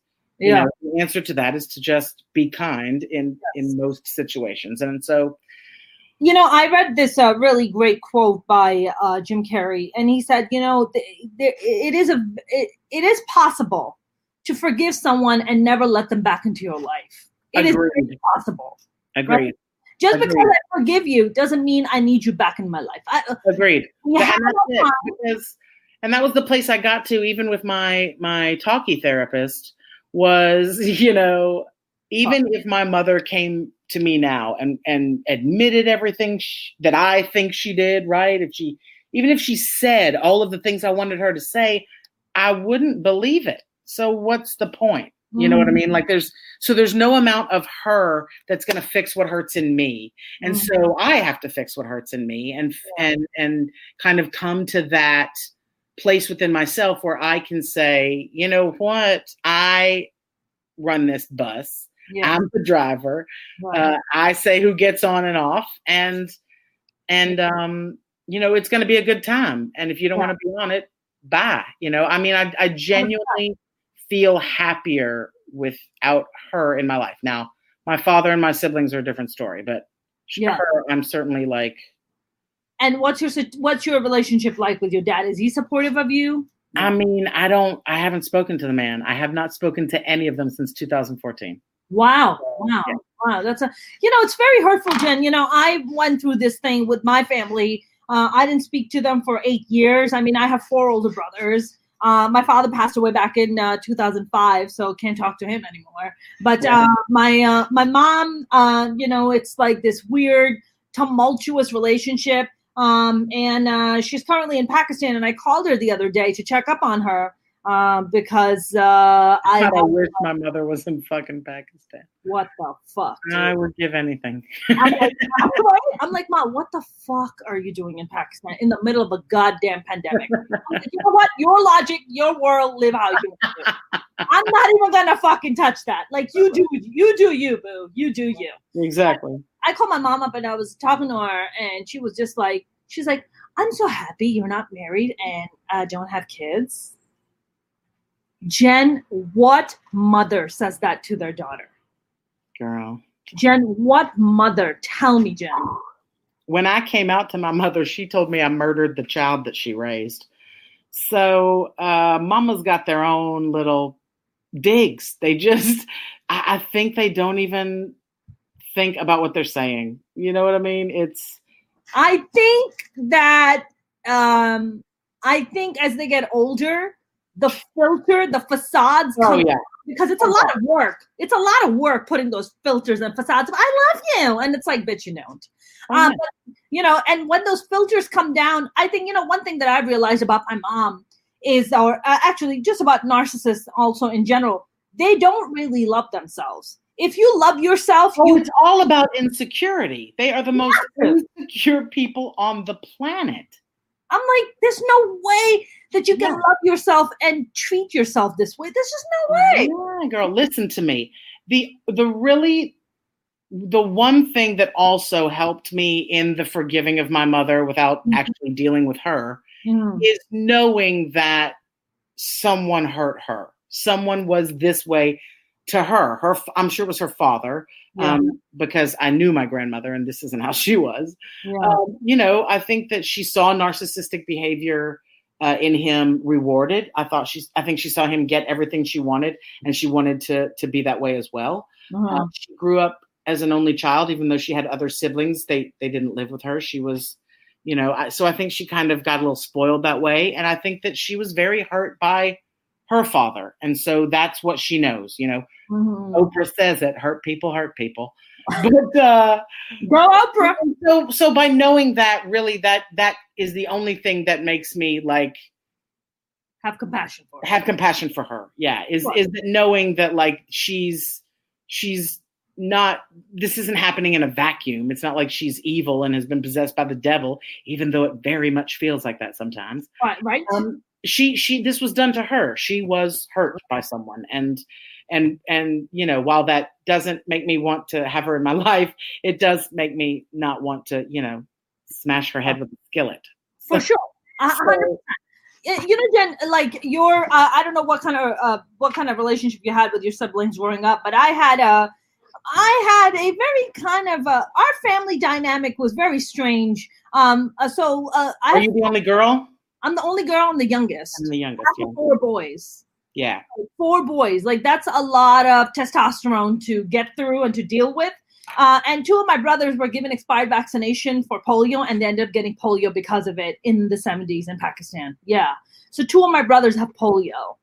S2: You know, the answer to that is to just be kind in most situations. And so,
S1: you know, I read this really great quote by Jim Carrey, and he said, you know, it is possible to forgive someone and never let them back into your life. It is very possible.
S2: Agreed. Right?
S1: Just because I forgive you doesn't mean I need you back in my life.
S2: Agreed. And that was the place I got to, even with my talkie therapist, was, you know, even if my mother came to me now and admitted everything that I think she did, right? Even if she said all of the things I wanted her to say, I wouldn't believe it. So what's the point? You know what I mean? Like there's no amount of her that's going to fix what hurts in me. And so I have to fix what hurts in me and kind of come to that place within myself where I can say, you know what? I run this bus. Yeah. I'm the driver. Right. I say who gets on and off, and you know, it's going to be a good time. And if you don't want to be on it, bye. You know, I mean, I genuinely feel happier without her in my life. Now, my father and my siblings are a different story, but her, I'm certainly like.
S1: And what's your relationship like with your dad? Is he supportive of you?
S2: I mean, I haven't spoken to the man. I have not spoken to any of them since 2014.
S1: Wow. That's it's very hurtful, Jen. You know, I went through this thing with my family. I didn't speak to them for 8 years. I mean, I have 4 older brothers. My father passed away back in 2005, so can't talk to him anymore. But my mom, you know, it's like this weird, tumultuous relationship. And she's currently in Pakistan, and I called her the other day to check up on her because I
S2: wish my mother was in fucking Pakistan.
S1: What the fuck? Dude?
S2: I would give anything.
S1: I'm like, Mom, what the fuck are you doing in Pakistan in the middle of a goddamn pandemic? Like, you know what? Your logic, your world, live how you want to. I'm not even gonna fucking touch that. Like, you do you, boo. You do you.
S2: Exactly.
S1: I called my mom up and I was talking to her, and she was just like, she's like, I'm so happy you're not married and don't have kids. Jen, what mother says that to their daughter?
S2: Girl.
S1: Jen, what mother? Tell me, Jen.
S2: When I came out to my mother, she told me I murdered the child that she raised. So mama's got their own little digs. They just, I think they don't even think about what they're saying. You know what I mean?
S1: I think that, I think as they get older, the filter, the facades come out, because it's a lot of work. It's a lot of work putting those filters and facades. I love you. And it's like, bitch, you don't. But, you know, and when those filters come down, I think, you know, one thing that I've realized about my mom is, or actually just about narcissists also in general, they don't really love themselves. If you love yourself,
S2: it's all about insecurity. They are the most insecure people on the planet.
S1: I'm like, there's no way that you can love yourself and treat yourself this way. There's just no way.
S2: Yeah, girl, listen to me. The one thing that also helped me in the forgiving of my mother without actually dealing with her is knowing that someone hurt her. Someone was this way to her. I'm sure it was her father, because I knew my grandmother, and this isn't how she was. Yeah. You know, I think that she saw narcissistic behavior in him rewarded. I think she saw him get everything she wanted, and she wanted to be that way as well. She grew up as an only child, even though she had other siblings. They didn't live with her. She was, you know, so I think she kind of got a little spoiled that way. And I think that she was very hurt by her father. And so that's what she knows, you know. Oprah says it, hurt people. But
S1: go Oprah.
S2: So by knowing that, really that is the only thing that makes me like
S1: have compassion for
S2: her. Yeah. Is that knowing that like she's not, this isn't happening in a vacuum. It's not like she's evil and has been possessed by the devil, even though it very much feels like that sometimes.
S1: Right.
S2: This was done to her. She was hurt by someone. And you know, while that doesn't make me want to have her in my life, it does make me not want to, you know, smash her head with a skillet.
S1: For sure. 100%. Jen, like your, I don't know what kind of relationship you had with your siblings growing up, but I had a very kind of, our family dynamic was very strange. Are
S2: you the only girl?
S1: I'm the only girl. I'm the youngest.
S2: I'm the youngest.
S1: I have 4 boys.
S2: Yeah.
S1: 4 boys. Like that's a lot of testosterone to get through and to deal with. And 2 of my brothers were given expired vaccination for polio, and they ended up getting polio because of it in the 70s in Pakistan. Yeah. So 2 of my brothers have polio.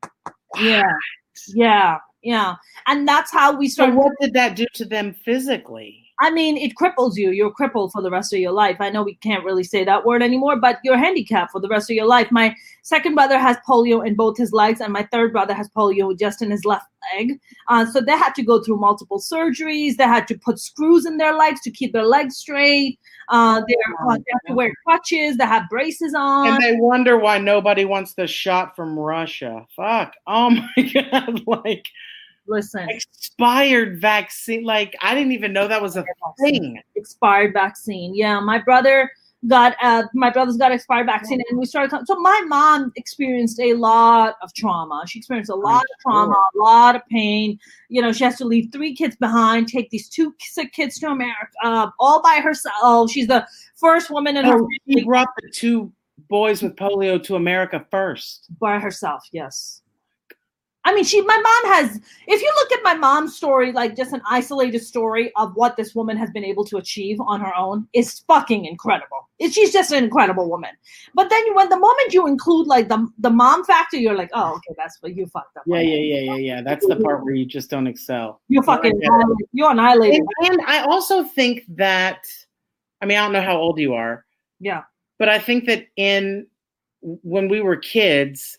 S1: Yeah. And that's how we started.
S2: So what did that do to them physically?
S1: I mean, it cripples you. You're crippled for the rest of your life. I know we can't really say that word anymore, but you're handicapped for the rest of your life. My second brother has polio in both his legs, and my third brother has polio just in his left leg. So they had to go through multiple surgeries. They had to put screws in their legs to keep their legs straight. They have to wear crutches. They have braces on.
S2: And they wonder why nobody wants the shot from Russia. Fuck. Oh my God. Like,
S1: listen,
S2: expired vaccine. Like, I didn't even know that was a thing.
S1: Expired vaccine. Yeah, my brothers got expired vaccine, and we started. So my mom experienced a lot of trauma. She experienced a lot of trauma, a lot of pain. She has to leave 3 kids behind, take these 2 sick kids to America, all by herself. She's the first woman in her family.
S2: She brought the 2 boys with polio to America first.
S1: By herself, yes. I mean, my mom has, if you look at my mom's story, like just an isolated story of what this woman has been able to achieve on her own, is fucking incredible. She's just an incredible woman. But then when the moment you include like the mom factor, you're like, oh, okay, that's what you fucked up.
S2: Yeah. That's the part where you just don't excel.
S1: You fucking, you're annihilated.
S2: And I also think that, I mean, I don't know how old you are.
S1: Yeah.
S2: But I think that when we were kids,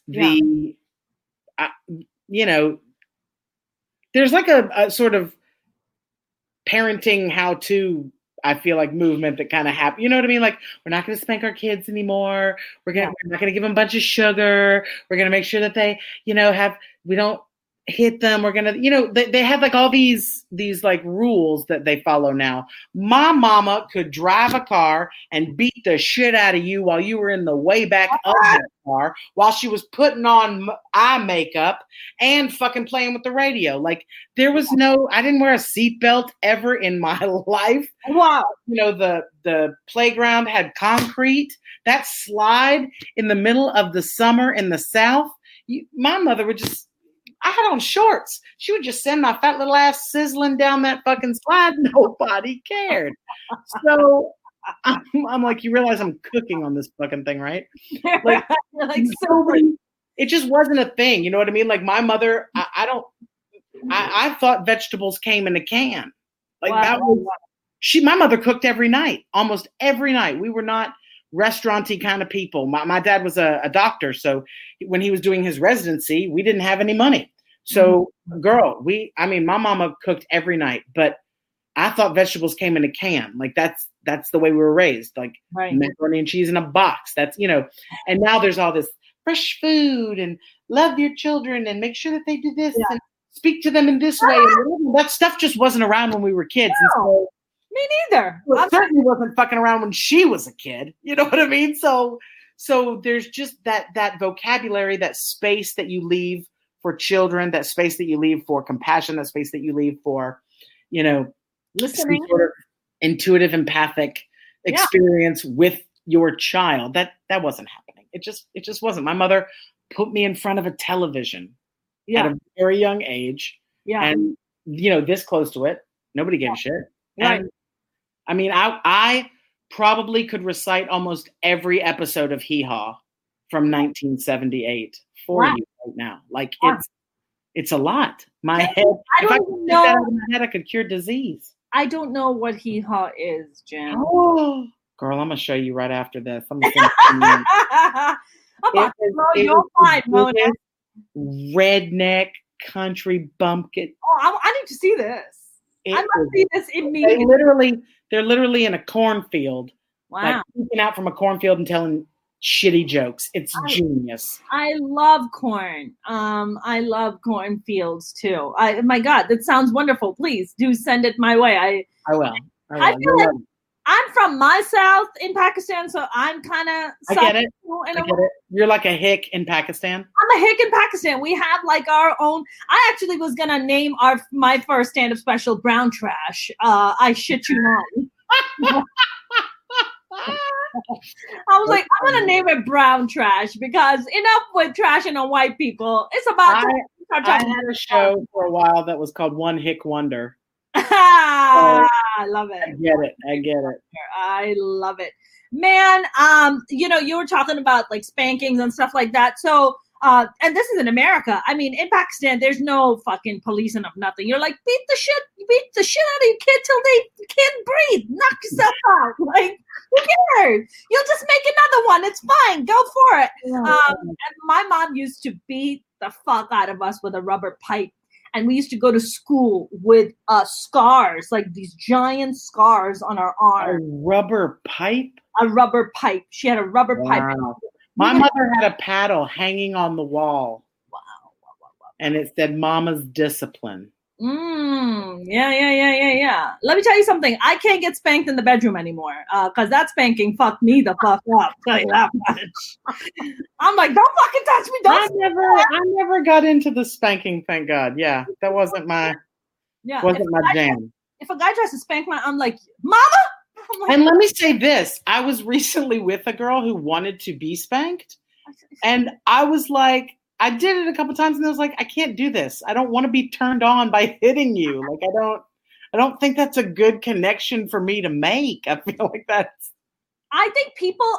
S2: there's like a sort of parenting how-to, I feel like, movement that kind of happened. You know what I mean? Like, we're not going to spank our kids anymore. We're not going to give them a bunch of sugar. We're going to make sure that they, we don't hit them. We're going to, they have like all these like rules that they follow now. My mama could drive a car and beat the shit out of you while you were in the way back of that car, while she was putting on eye makeup and fucking playing with the radio. Like, there was I didn't wear a seatbelt ever in my life.
S1: Wow.
S2: The playground had concrete. That slide in the middle of the summer in the South, my mother would just, I had on shorts. She would just send my fat little ass sizzling down that fucking slide. Nobody cared. So I'm like, you realize I'm cooking on this fucking thing, right? Like it just wasn't a thing. You know what I mean? Like, my mother, I thought vegetables came in a can. Like, that was, my mother cooked every night, almost every night. We were not restaurant-y kind of people. My dad was a doctor, so when he was doing his residency, we didn't have any money. So, my mama cooked every night, but I thought vegetables came in a can. Like, that's the way we were raised. Like, macaroni and cheese in a box. That's, and now there's all this fresh food and love your children and make sure that they do this and speak to them in this way. And that stuff just wasn't around when we were kids.
S1: No. Me neither.
S2: Well, certainly wasn't fucking around when she was a kid. You know what I mean? So there's just that vocabulary, that space that you leave for children, that space that you leave for compassion, that space that you leave for,
S1: listening,
S2: some sort of intuitive, empathic experience with your child. That wasn't happening. It just wasn't. My mother put me in front of a television at a very young age. Yeah. And, this close to it, nobody gave a shit.
S1: Right.
S2: And, I mean, I probably could recite almost every episode of Hee Haw from 1978 for you right now. Like, it's a lot. My head, if I could get that out of my head, I could cure disease.
S1: I don't know what Hee Haw is, Jen.
S2: Oh, girl, I'm gonna show you right after this. I'm gonna
S1: you're fine, Mona.
S2: Redneck country bumpkin.
S1: Oh, I need to see this. I must see this immediately.
S2: They're literally in a cornfield.
S1: Wow.
S2: Like, peeking out from a cornfield and telling shitty jokes. It's genius.
S1: I love corn. I love cornfields too. My God, that sounds wonderful. Please do send it my way.
S2: I will.
S1: I feel like I'm from my south in Pakistan, so I'm kind of.
S2: I get it. You're like a hick in Pakistan.
S1: I'm a hick in Pakistan. We have like our own. I actually was gonna name my first stand-up special "Brown Trash." I shit you not. I was like, I'm gonna name it Brown Trash because enough with trashing on white people. It's about.
S2: I had a show for a while that was called One Hick Wonder.
S1: I love it.
S2: I get it.
S1: I love it, man. You were talking about like spankings and stuff like that. So, and this is in America. I mean, in Pakistan, there's no fucking policing of nothing. You're like, beat the shit out of your kid till they can't breathe. Knock yourself out. Like, who cares? You'll just make another one. It's fine. Go for it. And my mom used to beat the fuck out of us with a rubber pipe. And we used to go to school with scars, like these giant scars on our arm.
S2: A rubber pipe?
S1: A rubber pipe. She had a rubber pipe.
S2: My mother had a paddle hanging on the wall. Wow. And it said Mama's Discipline.
S1: Yeah. Let me tell you something. I can't get spanked in the bedroom anymore because that spanking fucked me the fuck up. Tell you that much. I'm like, don't fucking touch me.
S2: I never got into the spanking. Thank God. Yeah, that wasn't my jam.
S1: If a guy tries to spank I'm like, Mama.
S2: And let me say this: I was recently with a girl who wanted to be spanked, and I was like. I did it a couple times and I was like, I can't do this. I don't want to be turned on by hitting you. Like, I don't think that's a good connection for me to make. I feel like that's.
S1: I think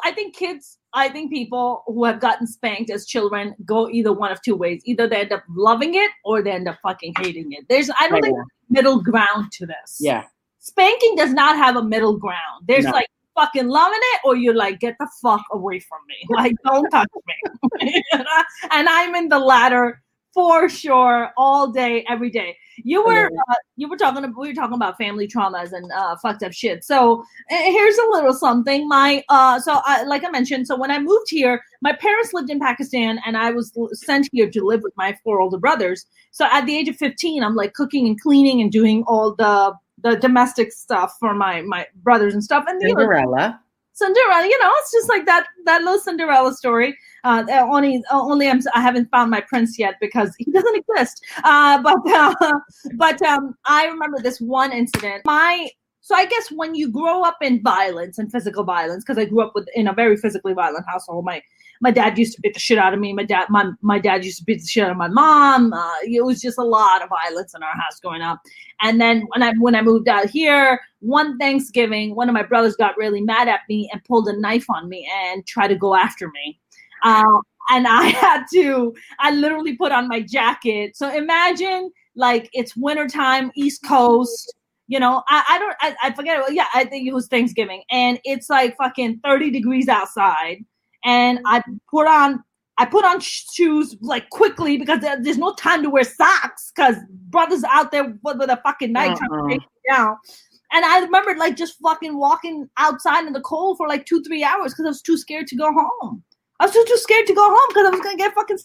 S1: people who have gotten spanked as children go either one of two ways. Either they end up loving it or they end up fucking hating it. I don't think there's a middle ground to this.
S2: Yeah.
S1: Spanking does not have a middle ground. There's like, fucking loving it, or you're like, get the fuck away from me. Like, don't touch me. And I'm in the latter for sure, all day, every day. We were talking about family traumas and fucked up shit. So here's a little something. Like I mentioned, so when I moved here, my parents lived in Pakistan, and I was sent here to live with my 4 older brothers. So at the age of 15, I'm like cooking and cleaning and doing all the domestic stuff for my brothers and stuff. And
S2: Cinderella,
S1: it's just like that little Cinderella story. Only I haven't found my prince yet because he doesn't exist. But I remember this one incident. So I guess when you grow up in violence and physical violence, because I grew up in a very physically violent household. My dad used to beat the shit out of me. My dad used to beat the shit out of my mom. It was just a lot of violence in our house growing up. And then when I moved out here, one Thanksgiving, one of my brothers got really mad at me and pulled a knife on me and tried to go after me. And I literally put on my jacket. So imagine like it's wintertime, East Coast. I forget. Yeah, I think it was Thanksgiving, and it's like fucking 30 degrees outside. And I put on shoes like quickly because there's no time to wear socks because brother's out there with a fucking knife trying to take me down. And I remember like just fucking walking outside in the cold for like 2-3 hours because I was too scared to go home. I was too scared to go home because I was gonna get fucking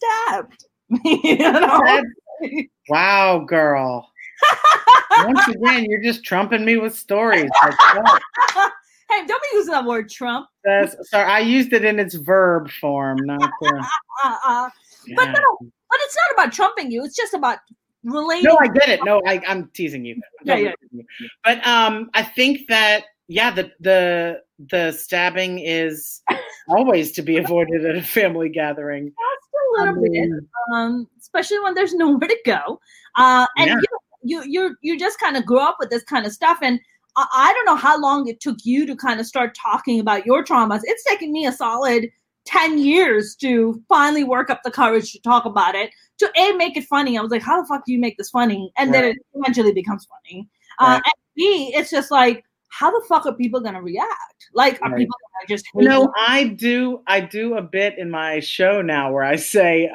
S1: stabbed.
S2: Wow, girl. Once again, you're just trumping me with stories.
S1: Hey, don't be using that word, Trump.
S2: Sorry, I used it in its verb form, not the.
S1: But it's not about trumping you. It's just about relating.
S2: No, I get it. No, I'm teasing you. Yeah. But I think that the stabbing is always to be avoided at a family gathering.
S1: Just a little bit, especially when there's nowhere to go. And you just kind of grow up with this kind of stuff, and I don't know how long it took you to kind of start talking about your traumas. It's taken me a solid 10 years to finally work up the courage to talk about it, to make it funny. I was like, how the fuck do you make this funny? And then it eventually becomes funny. And B, it's just like, how the fuck are people going to react? Like, are people going to just hate you?
S2: I do a bit in my show now where I say,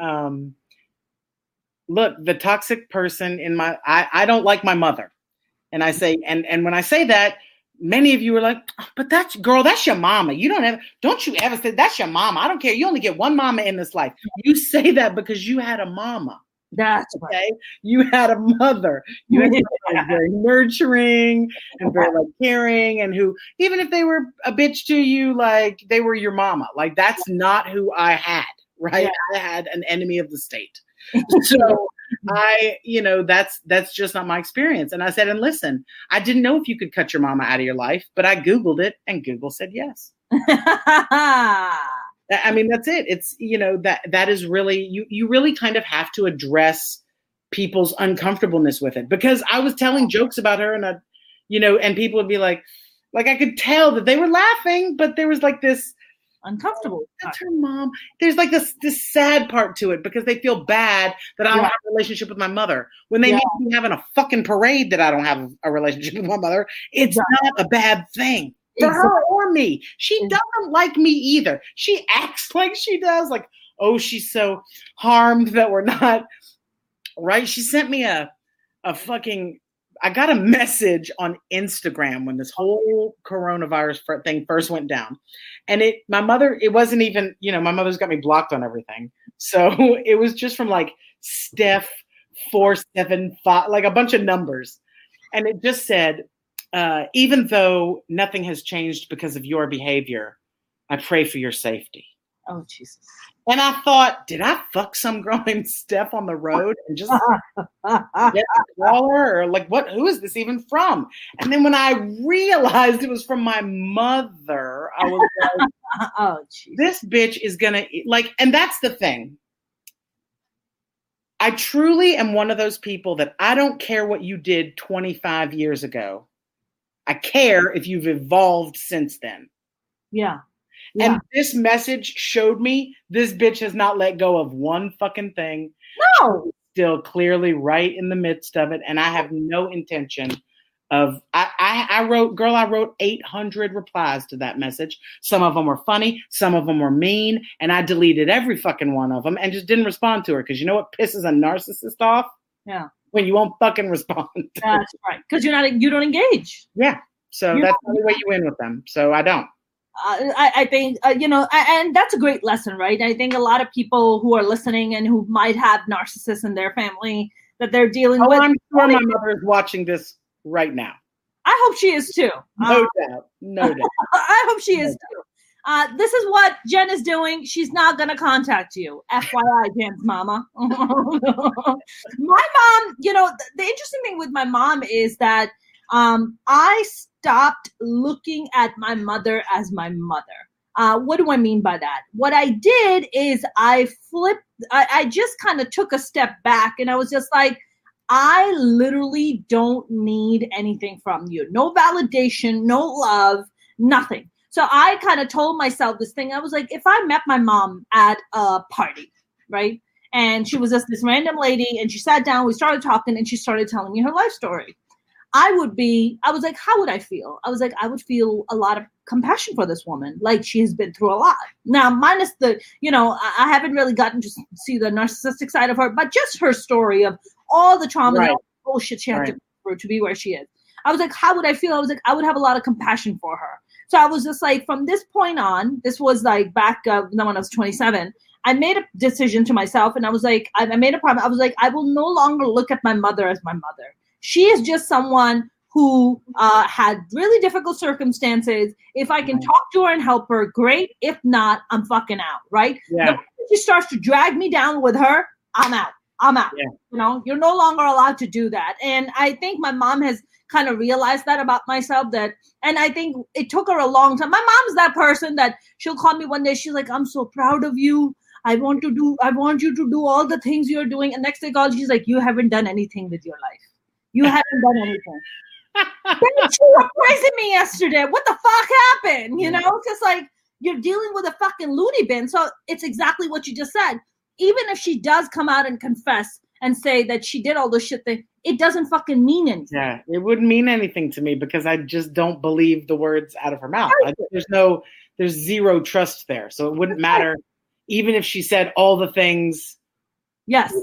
S2: look, the toxic person I don't like my mother. And I say, and when I say that, many of you are like, oh, but that's your mama. Don't you ever say that's your mama. I don't care. You only get one mama in this life. You say that because you had a mama.
S1: That's right.
S2: Okay, you had a mother. You had a mother who was very nurturing and very like caring, and who, even if they were a bitch to you, like they were your mama. Like that's not who I had, right? I had an enemy of the state. So that's just not my experience. And I said, and listen, I didn't know if you could cut your mama out of your life, but I Googled it, and Google said yes. I mean, that's it. It's, that is really, you really kind of have to address people's uncomfortableness with it, because I was telling jokes about her and and people would be like I could tell that they were laughing, but there was like this
S1: uncomfortable.
S2: That's her mom. There's like this sad part to it, because they feel bad that I don't have a relationship with my mother, when they need to be having a fucking parade that I don't have a relationship with my mother. It's not a bad thing. For her or me. She doesn't like me either. She acts like she does. Like, oh, she's so harmed that we're not. Right? She sent me a fucking. I got a message on Instagram when this whole coronavirus thing first went down. And my mother, it wasn't even, my mother's got me blocked on everything. So it was just from like Steph 475, like a bunch of numbers. And it just said, even though nothing has changed because of your behavior, I pray for your safety.
S1: Oh, Jesus.
S2: And I thought, did I fuck some girl named Steph on the road and just get a caller? Or like, who is this even from? And then when I realized it was from my mother, I was like, oh, geez. This bitch is going to, like, and that's the thing. I truly am one of those people that I don't care what you did 25 years ago. I care if you've evolved since then.
S1: Yeah.
S2: And this message showed me this bitch has not let go of one fucking thing.
S1: No.
S2: She's still clearly right in the midst of it. And I have no intention of, I wrote 800 replies to that message. Some of them were funny. Some of them were mean. And I deleted every fucking one of them and just didn't respond to her. Because you know what pisses a narcissist off?
S1: Yeah.
S2: When you won't fucking respond.
S1: That's right. Because you don't engage.
S2: Yeah. So that's the only way you win with them. So I don't.
S1: I think, and that's a great lesson, right? I think a lot of people who are listening and who might have narcissists in their family that they're dealing with.
S2: I'm sure my mother is watching this right now.
S1: I hope she is too.
S2: No doubt.
S1: I hope she is too. This is what Jen is doing. She's not going to contact you. FYI, Jen's mama. My mom, the interesting thing with my mom is that I stopped looking at my mother as my mother. What do I mean by that? What I did is I just kind of took a step back, and I was just like, I literally don't need anything from you. No validation, no love, nothing. So I kind of told myself this thing. I was like, if I met my mom at a party, right? And she was just this random lady, and she sat down, we started talking, and she started telling me her life story. I was like, how would I feel? I was like, I would feel a lot of compassion for this woman. Like, she has been through a lot. Now, minus the, I haven't really gotten to see the narcissistic side of her, but just her story of all the trauma and all the bullshit she had to go through to be where she is. I was like, how would I feel? I was like, I would have a lot of compassion for her. So I was just like, from this point on, this was like back when I was 27, I made a decision to myself, and I was like, I made a promise. I was like, I will no longer look at my mother as my mother. She is just someone who had really difficult circumstances. If I can talk to her and help her, great. If not, I'm fucking out, right?
S2: Yeah.
S1: The moment she starts to drag me down with her, I'm out. Yeah. You're no longer allowed to do that. And I think my mom has kind of realized that about myself, and I think it took her a long time. My mom's that person that she'll call me one day. She's like, I'm so proud of you. I want you to do all the things you're doing. And next day, she's like, you haven't done anything with your life. You haven't done anything. Then she was praising me yesterday. What the fuck happened? It's just like, you're dealing with a fucking loony bin. So it's exactly what you just said. Even if she does come out and confess and say that she did all this shit thing, it doesn't fucking mean anything.
S2: Yeah, it wouldn't mean anything to me because I just don't believe the words out of her mouth. There's zero trust there. So it wouldn't matter even if she said all the things.
S1: Yes.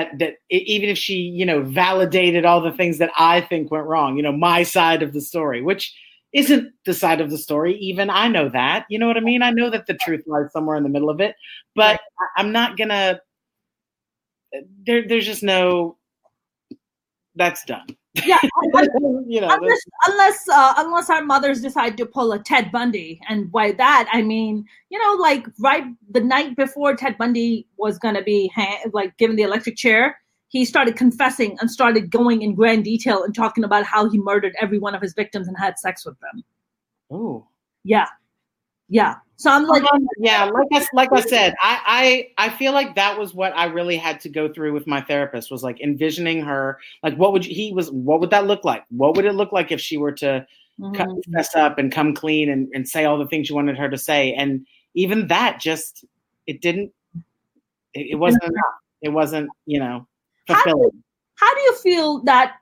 S2: Even if she, validated all the things that I think went wrong, my side of the story, which isn't the side of the story. Even I know that, you know what I mean? I know that the truth lies somewhere in the middle of it, but I'm not gonna, there's just no, that's done.
S1: Yeah,
S2: You know,
S1: unless our mothers decide to pull a Ted Bundy, and by that I mean, you know, like right the night before Ted Bundy was gonna be given the electric chair, he started confessing and started going in grand detail and talking about how he murdered every one of his victims and had sex with them.
S2: Oh,
S1: yeah. So I'm like,
S2: like I said, I feel like that was what I really had to go through with my therapist, was like envisioning her, like what would that look like? What would it look like if she were to mess up and come clean and say all the things you wanted her to say? And even that it wasn't enough. It wasn't, you know, fulfilling.
S1: How do you feel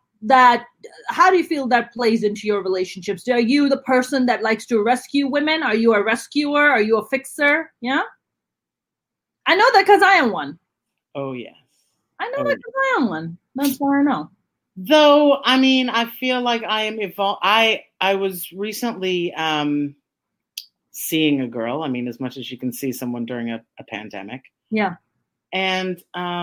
S1: that plays into your relationships? Are you the person that likes to rescue women? Are you a rescuer? Are you a fixer? Yeah. I know that because I am one.
S2: Oh, yes.
S1: I know that because I am one. That's why I know.
S2: Though, I mean, I feel like I am evolved. I was recently seeing a girl. I mean, as much as you can see someone during a pandemic.
S1: Yeah.
S2: And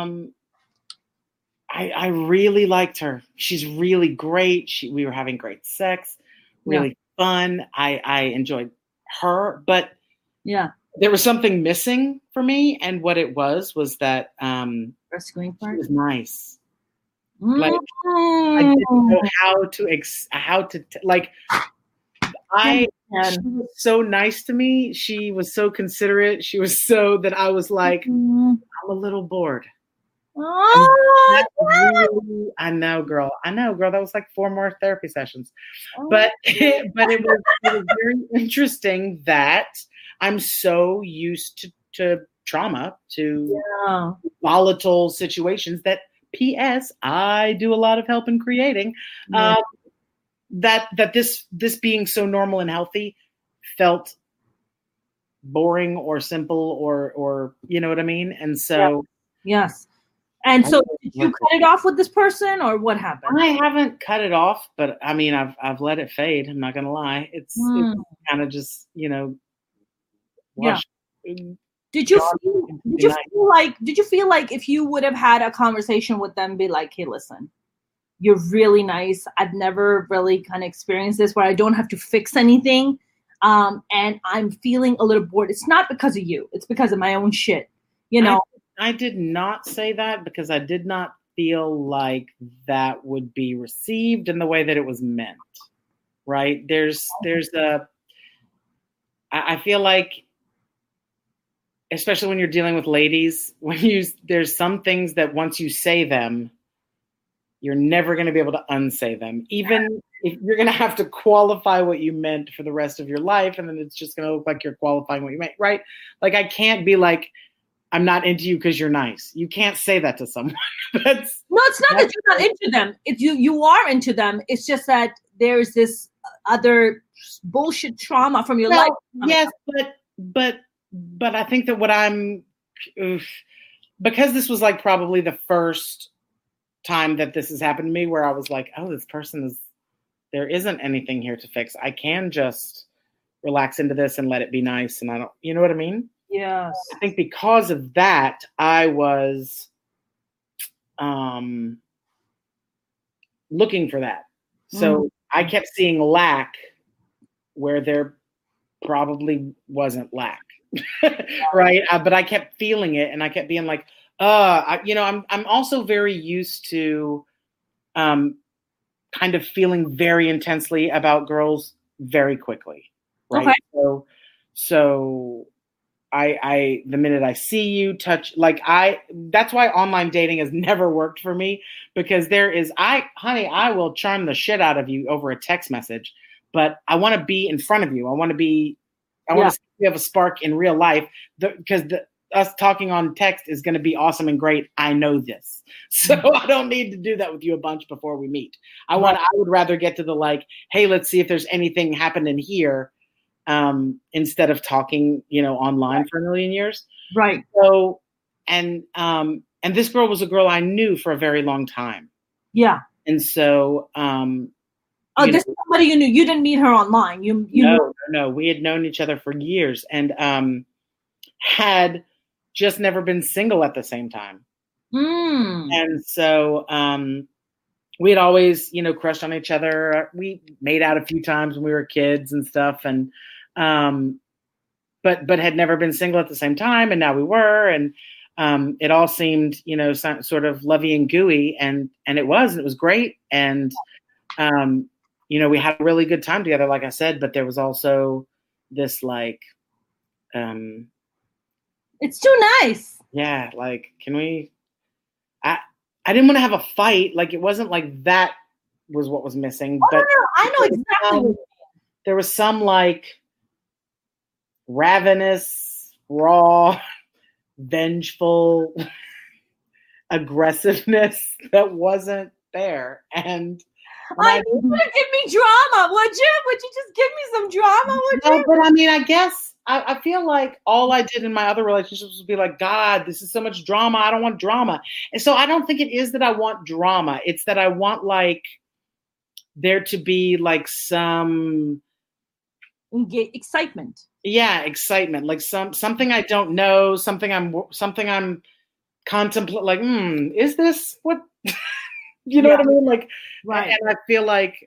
S2: I really liked her. She's really great. We were having great sex, really fun. I enjoyed her, but there was something missing for me. And what it was that
S1: rescuing part.
S2: She was nice. Like I didn't know how to like. She was so nice to me. She was so considerate. She was so that I was like, I'm a little bored.
S1: Oh,
S2: I know, girl. That was like 4 more therapy sessions, but it was very interesting that I'm so used to trauma, to volatile situations. That P.S. I do a lot of help in creating. That this being so normal and healthy felt boring or simple or you know what I mean, and so
S1: yes. And so, did you cut it off with this person, or what happened?
S2: I haven't cut it off, but I mean, I've let it fade. I'm not gonna lie. It's kind of just, you know. Washed.
S1: Did you feel like if you would have had a conversation with them, be like, hey, listen, you're really nice. I've never really kind of experienced this where I don't have to fix anything, and I'm feeling a little bored. It's not because of you. It's because of my own shit. You know.
S2: I did not say that because I did not feel like that would be received in the way that it was meant. Right? I feel like, especially when you're dealing with ladies, there's some things that once you say them, you're never going to be able to unsay them. Even if you're going to have to qualify what you meant for the rest of your life, and then it's just going to look like you're qualifying what you meant, right? Like, I can't be like, I'm not into you because you're nice. You can't say that to someone. It's
S1: not that you're not into them. You are into them. It's just that there's this other bullshit trauma from your life.
S2: Yes, but I think that because this was like probably the first time that this has happened to me, where I was like, oh, this person there isn't anything here to fix. I can just relax into this and let it be nice. And you know what I mean?
S1: Yes.
S2: I think because of that, I was looking for that. So I kept seeing lack where there probably wasn't lack. Right. But I kept feeling it, and I kept being like, I'm also very used to kind of feeling very intensely about girls very quickly. Right. Okay. So I the minute I see you touch, that's why online dating has never worked for me, because I will charm the shit out of you over a text message, but I want to be in front of you. I want to see if we have a spark in real life, because us talking on text is going to be awesome and great. I know this. So I don't need to do that with you a bunch before we meet. I would rather get to the hey, let's see if there's anything happening here. Instead of talking, online for a million years.
S1: Right.
S2: So, and this girl was a girl I knew for a very long time.
S1: Yeah.
S2: And so,
S1: this is somebody you knew. You didn't meet her online.
S2: No. We had known each other for years, and had just never been single at the same time. And so we had always, crushed on each other. We made out a few times when we were kids and stuff, and but had never been single at the same time, and now we were, and it all seemed, sort of lovey and gooey, and it was great, and we had a really good time together, like I said, but there was also this like,
S1: it's too nice.
S2: Yeah, like, can we? I didn't want to have a fight. Like, it wasn't like that was what was missing.
S1: Oh,
S2: but
S1: no, I know exactly.
S2: There was some like ravenous, raw, vengeful aggressiveness that wasn't there. And
S1: I need you to give me drama, would you? Would you just give me some drama, would you?
S2: But I mean, I guess I feel like all I did in my other relationships was be like, God, this is so much drama. I don't want drama. And so I don't think it is that I want drama. It's that I want like there to be like some
S1: excitement.
S2: Yeah, excitement. Like something I don't know, something I'm contemplating. Like, is this what? You know what I mean? Like,
S1: right.
S2: And I feel like,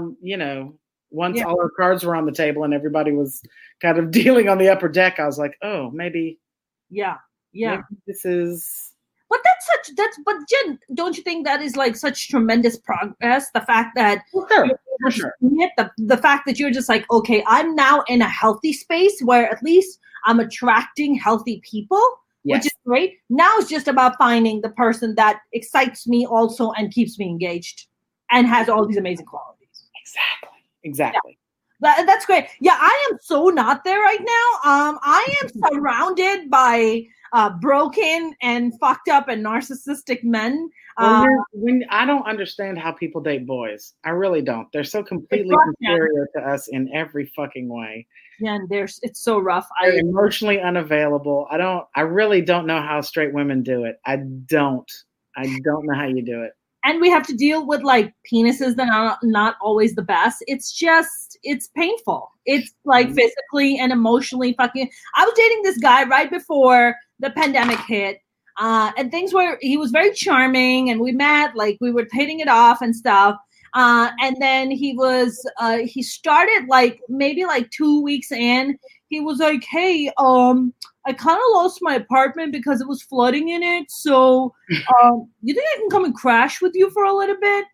S2: once all our cards were on the table and everybody was kind of dealing on the upper deck, I was like, oh, maybe.
S1: Yeah.
S2: Maybe this is.
S1: But but Jen, don't you think that is like such tremendous progress? The fact that
S2: for sure.
S1: The fact that you're just like, okay, I'm now in a healthy space where at least I'm attracting healthy people. Yes. Which is great. Now it's just about finding the person that excites me also and keeps me engaged and has all these amazing qualities.
S2: Exactly.
S1: Yeah. That's great. Yeah, I am so not there right now. I am surrounded by broken and fucked up and narcissistic men.
S2: When I don't understand how people date boys. I really don't. They're so completely inferior to us in every fucking way.
S1: Yeah, and it's so rough.
S2: They're emotionally unavailable. I really don't know how straight women do it. I don't know how you do it.
S1: And we have to deal with like penises that are not always the best. It's painful. It's like physically and emotionally fucking. I was dating this guy right before the pandemic hit. And he was very charming and we met, like we were hitting it off and stuff. And then he started like maybe like 2 weeks in, he was like, hey, I kind of lost my apartment because it was flooding in it. So, you think I can come and crash with you for a little bit?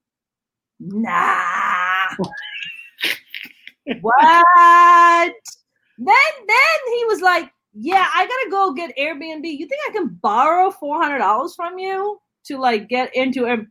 S1: Nah. What? Then he was like, yeah, I gotta go get Airbnb. You think I can borrow $400 from you to like get into it?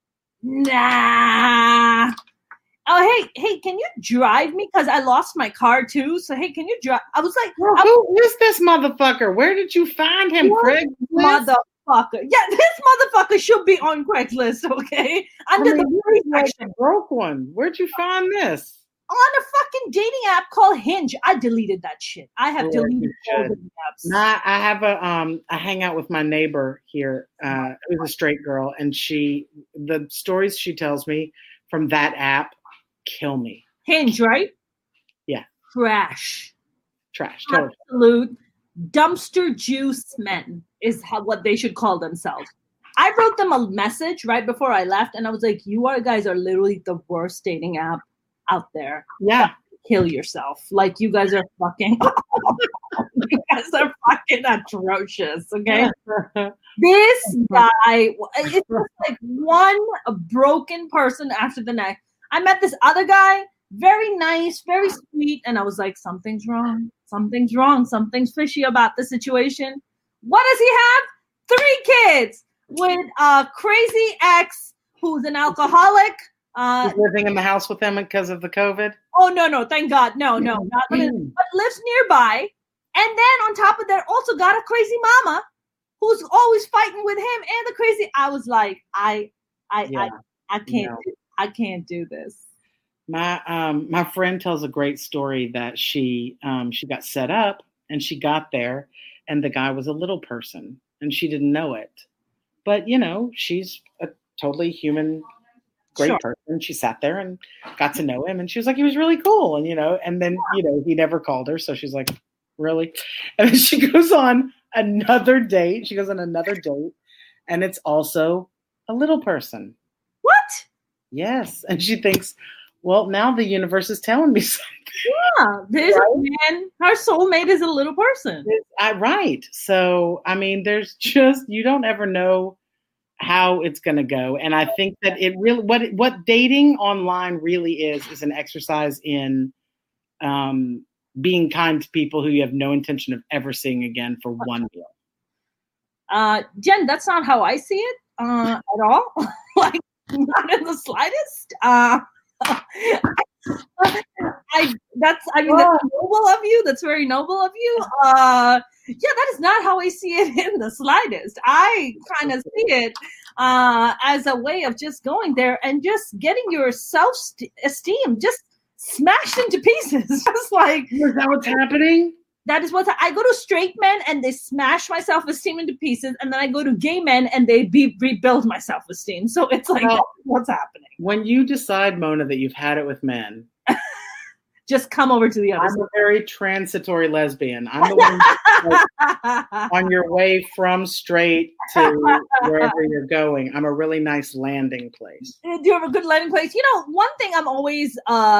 S1: Nah. Oh, hey, can you drive me? Because I lost my car too. So, hey, can you drive? I was like,
S2: who is this motherfucker? Where did you find him, Craig?
S1: Motherfucker. Yeah, this motherfucker should be on Craigslist, okay?
S2: The broke one. Where'd you find this?
S1: On a fucking dating app called Hinge. I deleted that shit. I have deleted all the apps.
S2: Nah, I have I hang out with my neighbor here, who's a straight girl, and the stories she tells me from that app kill me.
S1: Hinge, right?
S2: Yeah.
S1: Trash.
S2: Totally.
S1: Absolute dumpster juice men is what they should call themselves. I wrote them a message right before I left, and I was like, you guys are literally the worst dating app out there.
S2: Yeah.
S1: Kill yourself. Like, you guys are fucking you guys are fucking atrocious, okay? This guy, it's like one broken person after the next. I met this other guy, very nice, very sweet, and I was like, something's wrong, something's fishy about the situation. What does he have? 3 kids with a crazy ex who's an alcoholic.
S2: He's living in the house with them because of the COVID?
S1: Oh, no, thank God. No, not but lives nearby. And then on top of that, also got a crazy mama who's always fighting with him and the crazy. I was like, I can't do this.
S2: My friend tells a great story that she got set up and she got there and the guy was a little person and she didn't know it. But, she's a totally human great person. She sat there and got to know him and she was like, he was really cool. And, and then, he never called her. So she's like, really? And then she goes on another date. and it's also a little person.
S1: What?
S2: Yes. And she thinks, well, now the universe is telling me something.
S1: Yeah, there's a man. Her soulmate is a little person.
S2: Right. So, I mean, there's just, you don't ever know how it's going to go. And I think that it really, what dating online really is an exercise in being kind to people who you have no intention of ever seeing again for one meal.
S1: Jen, that's not how I see it at all. Like, not in the slightest. That's noble of you. That's very noble of you. That is not how I see it in the slightest. I kind of see it as a way of just going there and just getting your self-esteem just smashed into pieces. Just like,
S2: is that what's happening?
S1: That is I go to straight men and they smash my self-esteem into pieces, and then I go to gay men and they rebuild my self-esteem. So it's like, that's what's happening.
S2: When you decide, Mona, that you've had it with men,
S1: just come over to the other side.
S2: I'm a very transitory lesbian. I'm the one on your way from straight to wherever you're going. I'm a really nice landing place.
S1: Do you have a good landing place? You know, one thing I'm always,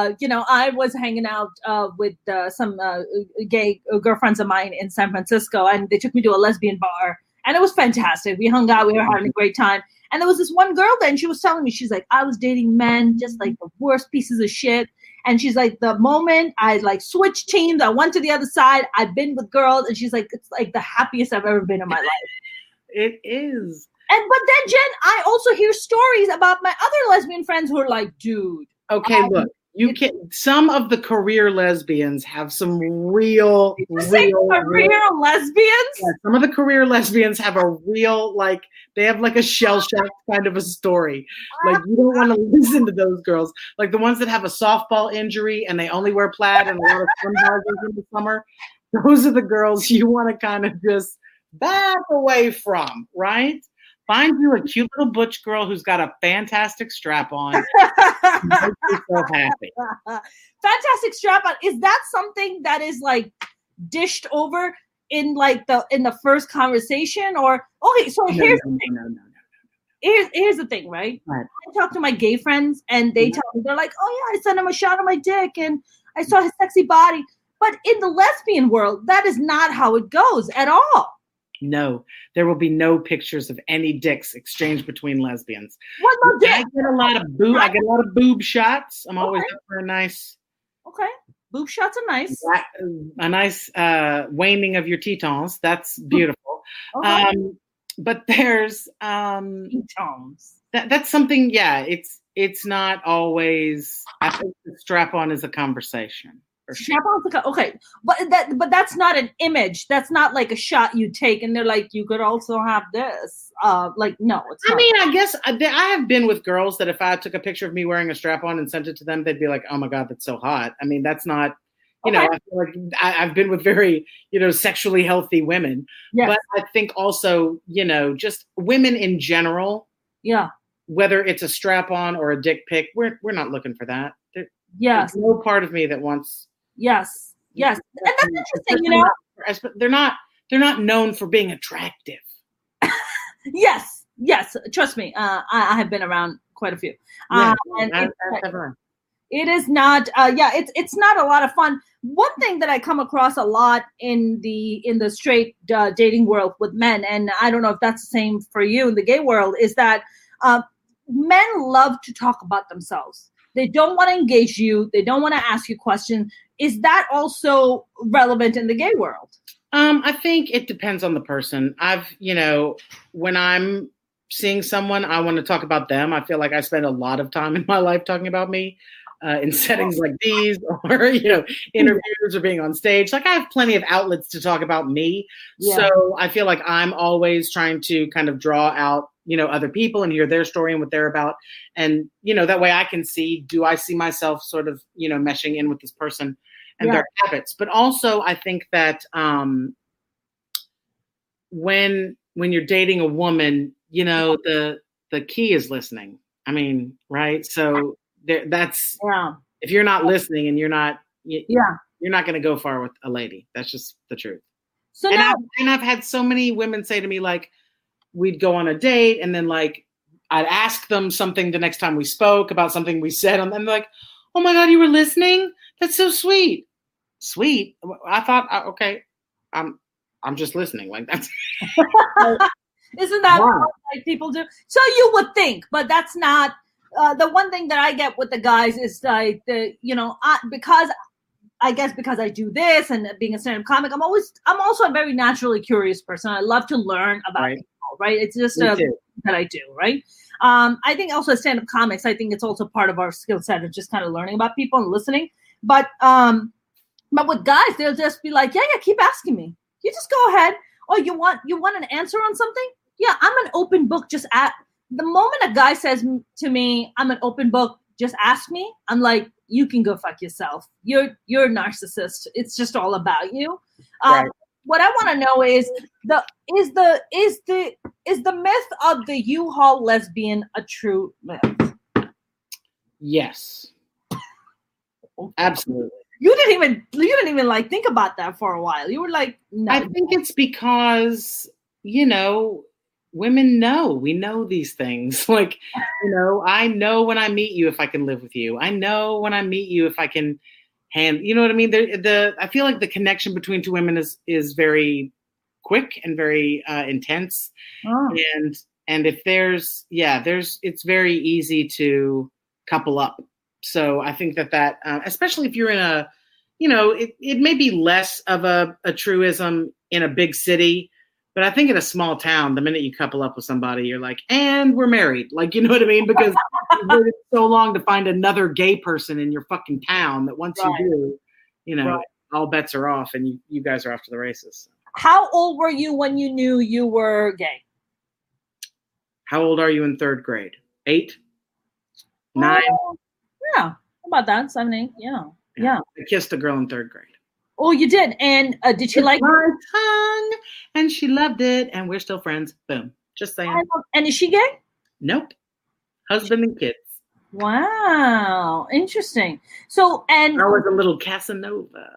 S1: I was hanging out with some gay girlfriends of mine in San Francisco, and they took me to a lesbian bar, and it was fantastic. We hung out. We were having a great time. And there was this one girl then, she was telling me, she's like, I was dating men, just like the worst pieces of shit. And she's like, the moment I like switched teams, I went to the other side, I've been with girls. And she's like, it's like the happiest I've ever been in my life.
S2: It is.
S1: But then, Jen, I also hear stories about my other lesbian friends who are like, dude.
S2: Okay, look. Some of the career lesbians have some real
S1: career lesbians?
S2: Yeah, some of the career lesbians have a real, like, they have like a shell shock kind of a story. Like, you don't want to listen to those girls. Like the ones that have a softball injury and they only wear plaid and a lot of swim joggers in the summer. Those are the girls you want to kind of just back away from, right? Find you a cute little butch girl who's got a fantastic strap on. Make yourself happy.
S1: Fantastic strap on. Is that something that is like dished over in like the first conversation? Or okay, so here's the thing. No. Here's the thing, right? I talk to my gay friends and they tell me, they're like, oh yeah, I sent him a shot of my dick and I saw his sexy body. But in the lesbian world, that is not how it goes at all.
S2: No, there will be no pictures of any dicks exchanged between lesbians.
S1: What about dick?
S2: I get a lot of boob shots. I'm always up for a nice.
S1: Okay, boob shots are nice.
S2: A nice waning of your tetons. That's beautiful.
S1: Okay.
S2: But there's
S1: tetons.
S2: That's something. Yeah, it's not always. I think the strap on is a conversation.
S1: Okay, but that's not an image. That's not like a shot you take, and they're like, you could also have this. Like, no, it's not.
S2: I mean, I guess I have been with girls that if I took a picture of me wearing a strap on and sent it to them, they'd be like, oh my God, that's so hot. I mean, that's not, you know, I feel like I've been with very, sexually healthy women. Yes. But I think also, just women in general.
S1: Yeah.
S2: Whether it's a strap on or a dick pic, we're not looking for that.
S1: Yes.
S2: There's no part of me that wants.
S1: Yes. And that's interesting,
S2: They're not known for being attractive.
S1: Yes. Trust me. I have been around quite a few. It is not. It's not a lot of fun. One thing that I come across a lot in the straight dating world with men, and I don't know if that's the same for you in the gay world, is that men love to talk about themselves. They don't want to engage you. They don't want to ask you questions. Is that also relevant in the gay world?
S2: I think it depends on the person. When I'm seeing someone, I want to talk about them. I feel like I spend a lot of time in my life talking about me in settings like these or, interviews or being on stage. Like I have plenty of outlets to talk about me. Yeah. So I feel like I'm always trying to kind of draw out other people and hear their story and what they're about. And, that way I can see, do I see myself sort of, meshing in with this person and their habits. But also I think that when you're dating a woman, the key is listening. I mean, right. So if you're not listening and you're not going to go far with a lady. That's just the truth. So I've had so many women say to me like, we'd go on a date, and then like I'd ask them something the next time we spoke about something we said, and they're like, "Oh my God, you were listening? That's so sweet." Sweet. I thought, okay, I'm just listening. Like that's.
S1: Isn't that what like people do? So you would think, but that's not. The one thing that I get with the guys is like because I do this and being a stand-up comic, I'm also a very naturally curious person. I love to learn about people, right? It's just that I do, right? I think also stand-up comics, I think it's also part of our skill set of just kind of learning about people and listening. But with guys, they'll just be like, yeah, keep asking me. You just go ahead. Oh, you want an answer on something? Yeah, I'm an open book. Just at the moment a guy says to me, I'm an open book, just ask me, I'm like, you can go fuck yourself. You're a narcissist. It's just all about you. Right. What I want to know is the myth of the U-Haul lesbian a true myth?
S2: Yes. Absolutely.
S1: You didn't even like think about that for a while. You were like, no.
S2: I think it's because, women know. We know these things. Like, I know when I meet you if I can live with you. I know when I meet you if I can you know what I mean? I feel like the connection between two women is very quick and very intense. Oh. And if it's very easy to couple up. So I think that especially if you're in a, it may be less of a truism in a big city, but I think in a small town, the minute you couple up with somebody, you're like, and we're married. Like, you know what I mean? Because you've waited so long to find another gay person in your fucking town that once you do, all bets are off and you guys are off to the races.
S1: How old were you when you knew you were gay?
S2: How old are you in third grade? 8? 9?
S1: Yeah. How about that? 7, 8? Yeah.
S2: I kissed a girl in third grade.
S1: Oh, you did? And did she like
S2: my tongue? And she loved it. And we're still friends. Boom. Just saying.
S1: And is she gay?
S2: Nope. Husband and kids.
S1: Wow. Interesting. So, and
S2: I was a little Casanova.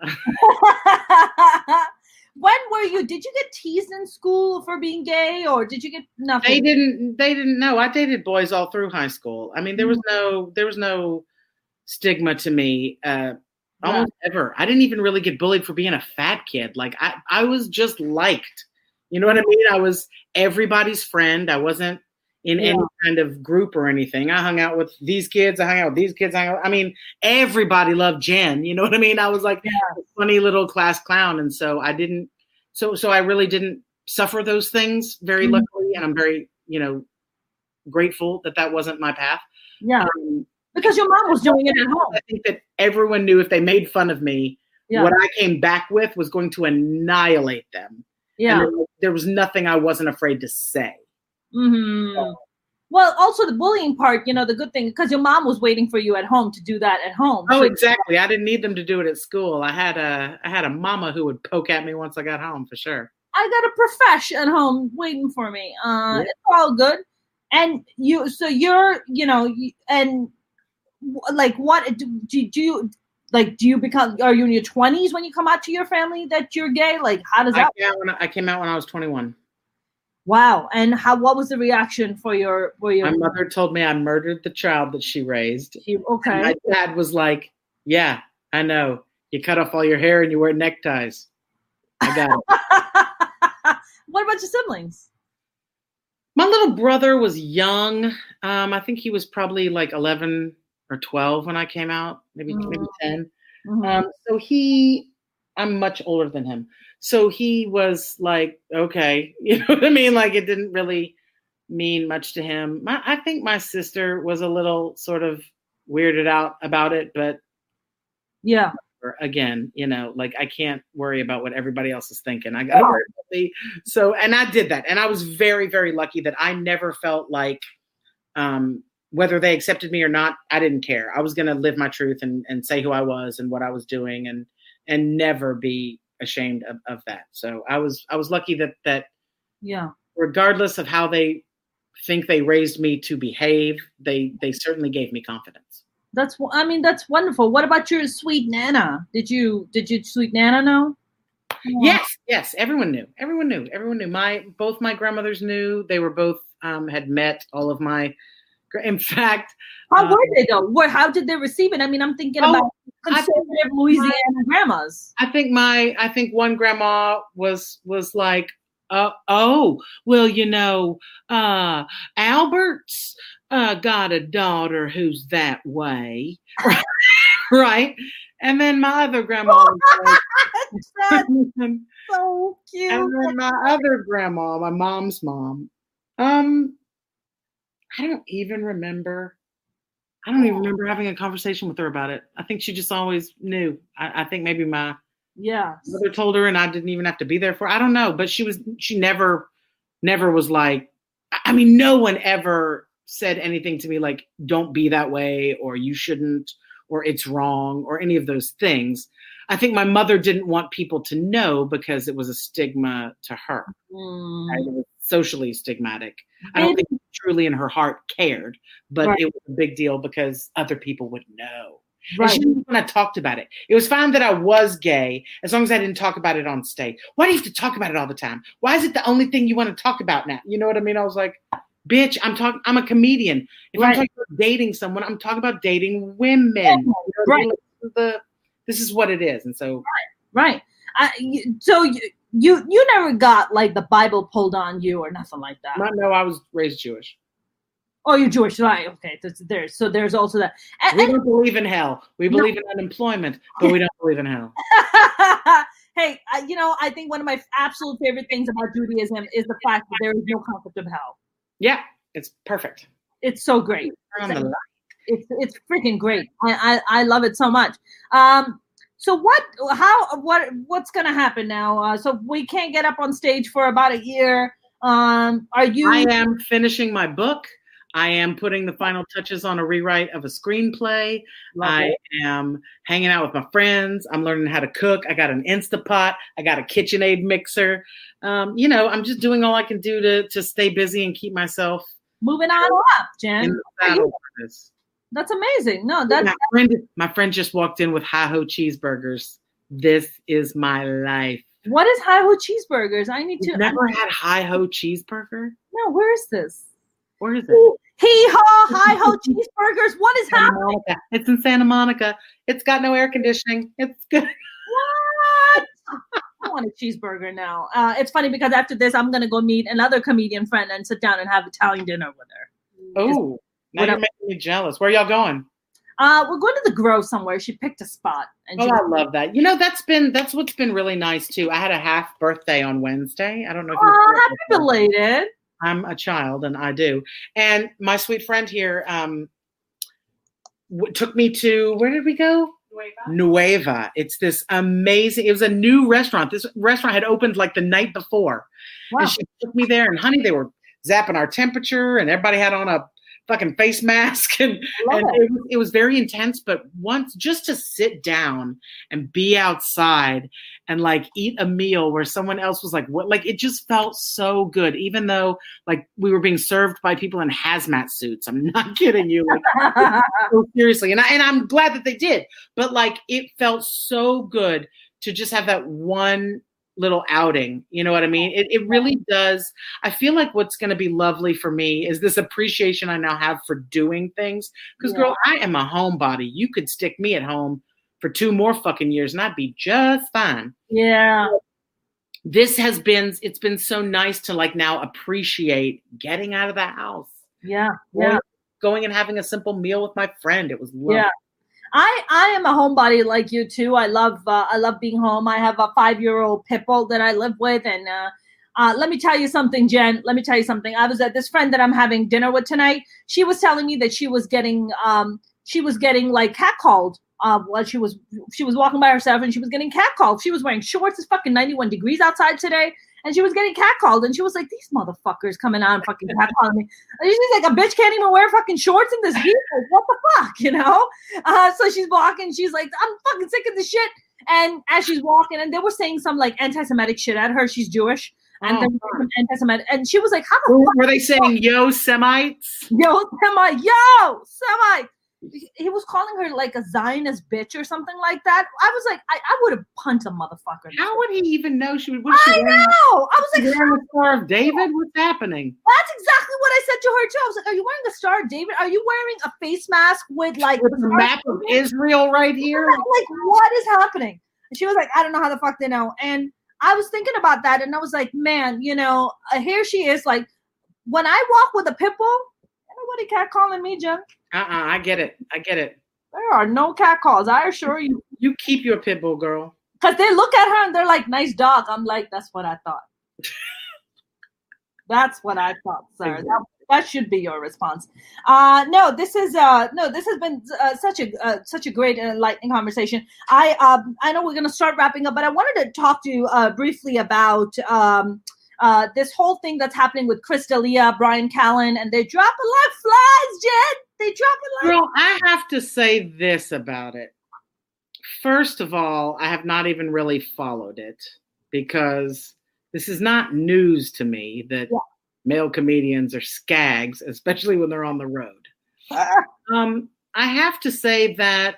S1: Did you get teased in school for being gay, or did you get nothing?
S2: They didn't know. I dated boys all through high school. I mean, there was no stigma to me. Almost ever. I didn't even really get bullied for being a fat kid. Like I was just liked. You know what I mean? I was everybody's friend. I wasn't in any kind of group or anything. I hung out with these kids. I hung out with these kids. I mean, everybody loved Jen. You know what I mean? I was like a funny little class clown. And so I didn't, so I really didn't suffer those things very luckily. And I'm very, grateful that wasn't my path.
S1: Yeah. Because your mom was doing it at home.
S2: I think that everyone knew if they made fun of me, what I came back with was going to annihilate them. Yeah. And there was nothing I wasn't afraid to say.
S1: Mm-hmm. So. Well, also the bullying part, the good thing, because your mom was waiting for you at home to do that at home.
S2: Oh, exactly. I didn't need them to do it at school. I had a mama who would poke at me once I got home, for sure.
S1: I got a profesh at home waiting for me. It's all good. And and like, what do you like? Do you become? Are you in your 20s when you come out to your family that you're gay? Like, how does that?
S2: I came out when I was 21.
S1: Wow! And what was the reaction for your?
S2: My mother told me I murdered the child that she raised.
S1: Okay.
S2: And my dad was like, "Yeah, I know. You cut off all your hair and you wear neckties. I got it."
S1: What about your siblings?
S2: My little brother was young. I think he was probably like 11 or 12 when I came out, maybe 10. Mm-hmm. So I'm much older than him. So he was like, okay, you know what I mean? Like, it didn't really mean much to him. I think my sister was a little sort of weirded out about it, but
S1: yeah.
S2: Again, like, I can't worry about what everybody else is thinking. I got to worry about me. So, and I did that. And I was very, very lucky that I never felt like, whether they accepted me or not, I didn't care. I was going to live my truth and say who I was and what I was doing and never be ashamed of that. So I was lucky that regardless of how they think they raised me to behave, they certainly gave me confidence.
S1: That's wonderful. What about your sweet Nana? Did you sweet Nana know?
S2: Yes. Everyone knew. Both my grandmothers knew. They were both had met all of my. In fact,
S1: how were they though? How did they receive it? I mean, I'm thinking about conservative Louisiana grandmas.
S2: I think one grandma was like, oh, well, Albert's got a daughter who's that way, right? And then my other grandma was like,
S1: that's so cute.
S2: And then my other grandma, my mom's mom, I don't even remember having a conversation with her about it. I think she just always knew. I think maybe my mother told her and I didn't even have to be there for. I don't know, but she never was like, I mean, no one ever said anything to me like, don't be that way, or you shouldn't, or it's wrong, or any of those things. I think my mother didn't want people to know because it was a stigma to her. Right? It was socially stigmatic. I don't think truly in her heart cared, but it was a big deal because other people would know. Right. And she didn't want to talk about it. It was fine that I was gay as long as I didn't talk about it on stage. Why do you have to talk about it all the time? Why is it the only thing you want to talk about now? You know what I mean? I was like, bitch, I'm a comedian. If I'm talking about dating someone, I'm talking about dating women. You know, this is what it is. And so
S1: right. So you never got like the Bible pulled on you or nothing like that.
S2: No, I was raised Jewish.
S1: Oh, you're Jewish, right? Okay, there's also that.
S2: We don't believe in hell. We believe in unemployment, but we don't believe in hell.
S1: Hey, I think one of my absolute favorite things about Judaism is the fact that there is no concept of hell.
S2: Yeah, it's perfect.
S1: It's so great. It's freaking great. I love it so much. So what's gonna happen now? So we can't get up on stage for about a year. I
S2: am finishing my book. I am putting the final touches on a rewrite of a screenplay. I am hanging out with my friends. I'm learning how to cook. I got an Instapot. I got a KitchenAid mixer. I'm just doing all I can do to stay busy and keep myself
S1: moving on up, Jen. That's amazing. No,
S2: my friend just walked in with Hi-Ho cheeseburgers. This is my life.
S1: What is Hi-Ho cheeseburgers? I need to.
S2: You've never had Hi-Ho cheeseburger?
S1: No, where is this?
S2: Where is it?
S1: Hee-haw, Hi-Ho cheeseburgers. What is happening?
S2: It's in Santa Monica. It's got no air conditioning. It's good.
S1: What? I want a cheeseburger now. It's funny because after this, I'm going to go meet another comedian friend and sit down and have Italian dinner with her.
S2: Oh, now you're making me jealous. Where are y'all going?
S1: We're going to the Grove somewhere. She picked a spot. And
S2: I love that. That's what's been really nice too. I had a half birthday on Wednesday. I don't know if
S1: happy belated.
S2: I'm a child and I do. And my sweet friend here took me to, where did we go? Nueva. It's this amazing, it was a new restaurant. This restaurant had opened like the night before. Wow. And she took me there and honey, they were zapping our temperature and everybody had on a fucking face mask and it was very intense, but once just to sit down and be outside and like eat a meal where someone else was like, what, like it just felt so good, even though like we were being served by people in hazmat suits. I'm not kidding you. Like, so seriously. And I'm glad that they did, but like it felt so good to just have that one little outing. You know what I mean? It really does. I feel like what's going to be lovely for me is this appreciation I now have for doing things. Because girl, I am a homebody. You could stick me at home for 2 more fucking years and I'd be just fine.
S1: Yeah.
S2: It's been so nice to like now appreciate getting out of the house.
S1: Yeah.
S2: Going and having a simple meal with my friend. It was lovely. Yeah.
S1: I am a homebody like you too. I love being home. I have a 5-year-old pit bull that I live with, and let me tell you something, Jen. Let me tell you something. I was at this friend that I'm having dinner with tonight. She was telling me that she was getting like catcalled. While she was walking by herself and she was getting catcalled. She was wearing shorts. It's fucking 91 degrees outside today. And she was getting catcalled, and she was like, "These motherfuckers coming out and fucking catcalling me." And she's like, "A bitch can't even wear fucking shorts in this heat. Like, what the fuck, you know?" So she's walking. She's like, "I'm fucking sick of this shit." And as she's walking, and they were saying some like anti-Semitic shit at her. She's Jewish, and then anti-Semitic. And she was like, "How the fuck
S2: were they saying, yo Semites?
S1: Yo Semite, yo Semite." he was calling her like a Zionist bitch or something like that. I was like, I would have punched a motherfucker.
S2: How would he even know she would?
S1: I know. I was like,
S2: wearing a Star of David? What's happening?
S1: That's exactly what I said to her too. I was like, are you wearing a Star of David? Are you wearing a face mask with like
S2: with the map of Israel right here?
S1: Like, what is happening? And she was like, I don't know how the fuck they know. And I was thinking about that, and I was like, man, here she is. Like, when I walk with a pit bull, nobody catcalling me, Jen.
S2: I get it.
S1: There are no catcalls, I assure you.
S2: You keep your pit bull, girl.
S1: Because they look at her and they're like, nice dog. I'm like, that's what I thought. That's what I thought, sir. That should be your response. No, this has been such a great and enlightening conversation. I know we're gonna start wrapping up, but I wanted to talk to you briefly about this whole thing that's happening with Chris D'Elia, Brian Callen, and they're dropping like flies, Jen. They dropping like.
S2: Girl, I have to say this about it. First of all, I have not even really followed it because this is not news to me that male comedians are skags, especially when they're on the road. I have to say that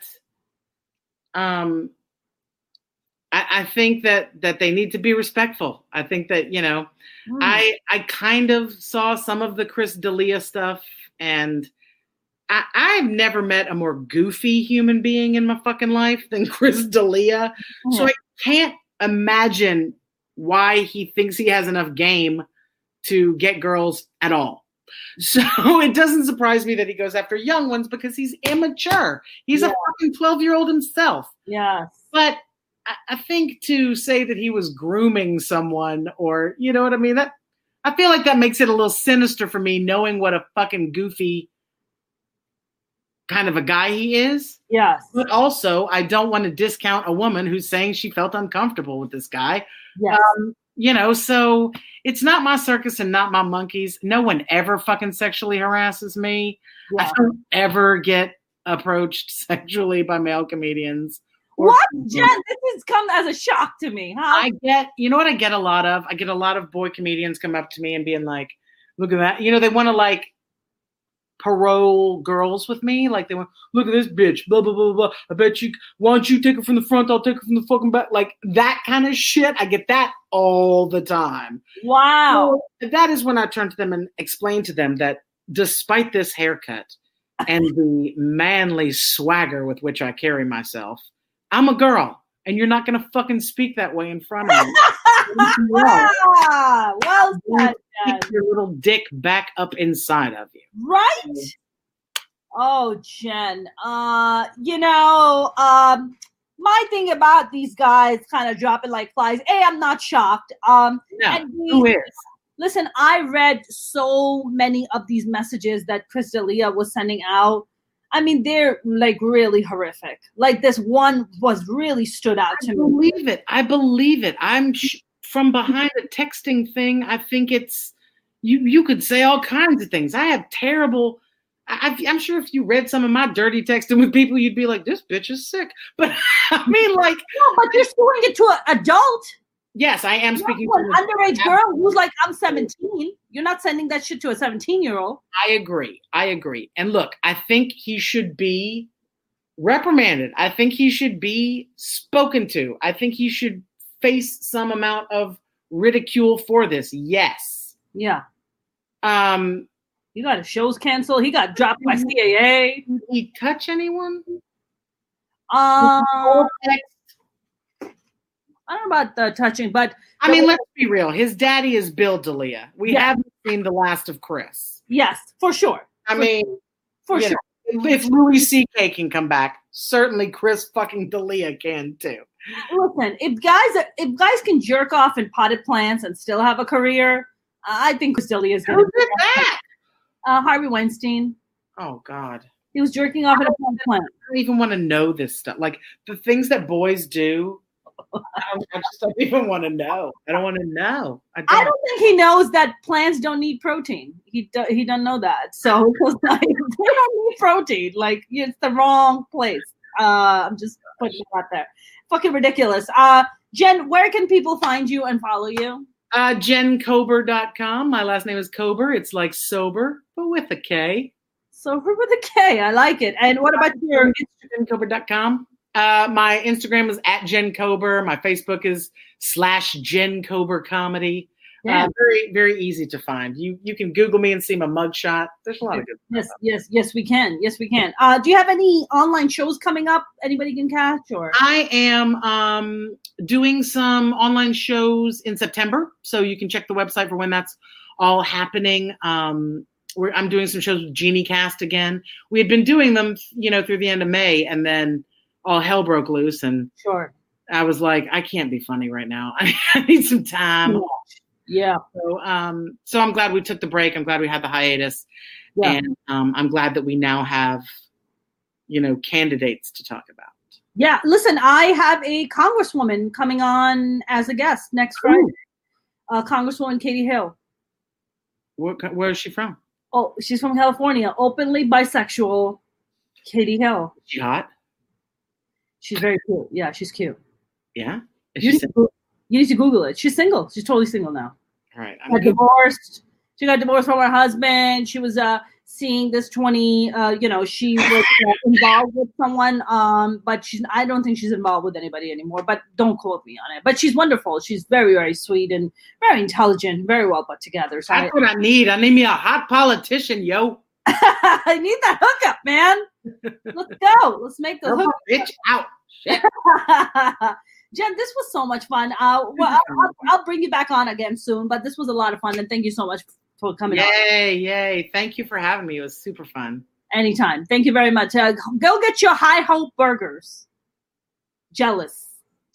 S2: I think that they need to be respectful. I think that, I kind of saw some of the Chris D'Elia stuff, and I've never met a more goofy human being in my fucking life than Chris D'Elia. So I can't imagine why he thinks he has enough game to get girls at all. So it doesn't surprise me that he goes after young ones because he's immature. He's a fucking 12-year-old himself.
S1: Yes.
S2: But I think to say that he was grooming someone or, you know what I mean? That I feel like that makes it a little sinister for me, knowing what a fucking goofy kind of a guy he is.
S1: Yes.
S2: But also, I don't want to discount a woman who's saying she felt uncomfortable with this guy.
S1: Yes.
S2: So it's not my circus and not my monkeys. No one ever fucking sexually harasses me. Yeah. I don't ever get approached sexually by male comedians.
S1: What, Jen? This has come as a shock to me, huh?
S2: You know what I get a lot of? I get a lot of boy comedians come up to me and being like, look at that. They want to like parole girls with me. Like they want, look at this bitch, blah, blah, blah, blah. I bet you, why don't you take her from the front? I'll take her from the fucking back. Like that kind of shit. I get that all the time.
S1: Wow.
S2: So that is when I turn to them and explain to them that despite this haircut and the manly swagger with which I carry myself, I'm a girl, and you're not going to fucking speak that way in front of me.
S1: Well said,
S2: Stick your little dick back up inside of you.
S1: Right? Oh, Jen. My thing about these guys kind of dropping like flies. I'm not shocked.
S2: Who is?
S1: Listen, I read so many of these messages that Chris D'Elia was sending out. I mean, they're like really horrific. Like this one was really stood out to me.
S2: I believe it. I'm from behind a texting thing. I think it's, you could say all kinds of things. I have terrible, I'm sure if you read some of my dirty texting with people, you'd be like, this bitch is sick. But I mean like.
S1: No, but you're doing it to an adult.
S2: Yes, I am speaking
S1: to an underage girl who's like, I'm 17. You're not sending that shit to a 17-year-old.
S2: I agree. And look, I think he should be reprimanded. I think he should be spoken to. I think he should face some amount of ridicule for this. Yes.
S1: Yeah. He got his shows canceled. He got dropped by CAA.
S2: Did he touch anyone?
S1: I don't know about the touching, but
S2: I mean, let's be real. His daddy is Bill D'Elia. We haven't seen the last of Chris.
S1: Yes, for sure.
S2: For sure. If Louis C.K. can come back, certainly Chris fucking D'Elia can too.
S1: Listen, if guys can jerk off in potted plants and still have a career, I think Chris D'Elia is going to
S2: do that.
S1: Harvey Weinstein.
S2: Oh God.
S1: He was jerking off in a potted plant.
S2: I don't even want to know this stuff. Like the things that boys do. I just don't even want to know. I don't want to know. I
S1: don't think he knows that plants don't need protein. He doesn't know that. So like, they don't need protein. Like it's the wrong place. I'm just putting it out there. Fucking ridiculous. Jen, where can people find you and follow you?
S2: JenKober.com. My last name is Kober. It's like sober, but with a K.
S1: Sober with a K. I like it. And what about your
S2: JenKober.com? My Instagram is @JenKober. My Facebook is /JenKober Comedy.
S1: Yeah.
S2: Very, very easy to find. You can Google me and see my mugshot. There's a lot of good stuff.
S1: Yes, we can. Yes, we can. Do you have any online shows coming up anybody can catch? Or
S2: I am doing some online shows in September, so you can check the website for when that's all happening. I'm doing some shows with Genie Cast again. We had been doing them, through the end of May, and then all hell broke loose, and
S1: sure.
S2: I was like, I can't be funny right now. I need some time.
S1: Yeah.
S2: So I'm glad we took the break. I'm glad we had the hiatus. Yeah. And I'm glad that we now have, candidates to talk about.
S1: Yeah. Listen, I have a congresswoman coming on as a guest next Friday. Congresswoman Katie Hill.
S2: Where is she from?
S1: Oh, she's from California. Openly bisexual Katie Hill.
S2: Is she hot?
S1: She's very cute. Yeah, she's cute.
S2: Yeah?
S1: You need to Google it. She's single. She's totally single now.
S2: All right.
S1: Got divorced. She got divorced from her husband. She was seeing this 20. She was involved with someone. But I don't think she's involved with anybody anymore. But don't quote me on it. But she's wonderful. She's very, very sweet and very intelligent, very well put together. So
S2: that's what I need. I need me a hot politician, yo.
S1: I need that hookup, man. Let's go. Let's make the hookup.
S2: Bitch out. Shit.
S1: Jen, this was so much fun. I'll bring you back on again soon, but this was a lot of fun, and thank you so much for coming on.
S2: Yay. Thank you for having me. It was super fun.
S1: Anytime. Thank you very much. Go get your High Hope burgers. Jealous.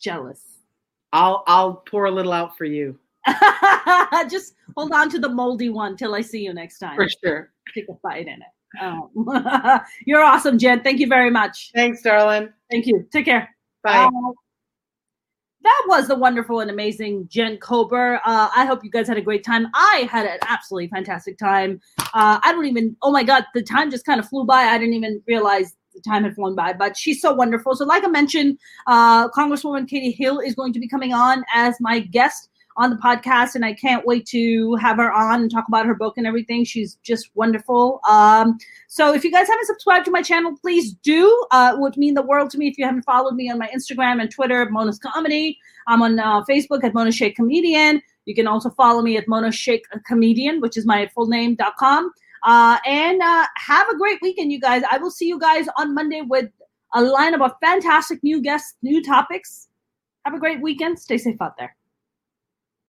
S2: I'll pour a little out for you.
S1: Just hold on to the moldy one till I see you next time.
S2: For sure.
S1: Take a bite in it. You're awesome, Jen. Thank you very much.
S2: Thanks, darling.
S1: Thank you. Take care.
S2: Bye.
S1: That was the wonderful and amazing Jen Kober. I hope you guys had a great time. I had an absolutely fantastic time. Oh my God, the time just kind of flew by. I didn't even realize the time had flown by, but she's so wonderful. So like I mentioned, Congresswoman Katie Hill is going to be coming on as my guest on the podcast, and I can't wait to have her on and talk about her book and everything. She's just wonderful. So if you guys haven't subscribed to my channel, please do. It would mean the world to me if you haven't followed me on my Instagram and Twitter, Mona's Comedy. I'm on Facebook at Mona Shaikh Comedian. You can also follow me at Mona Shaikh Comedian, which is my full name.com. And have a great weekend, you guys. I will see you guys on Monday with a lineup of fantastic new guests, new topics. Have a great weekend. Stay safe out there.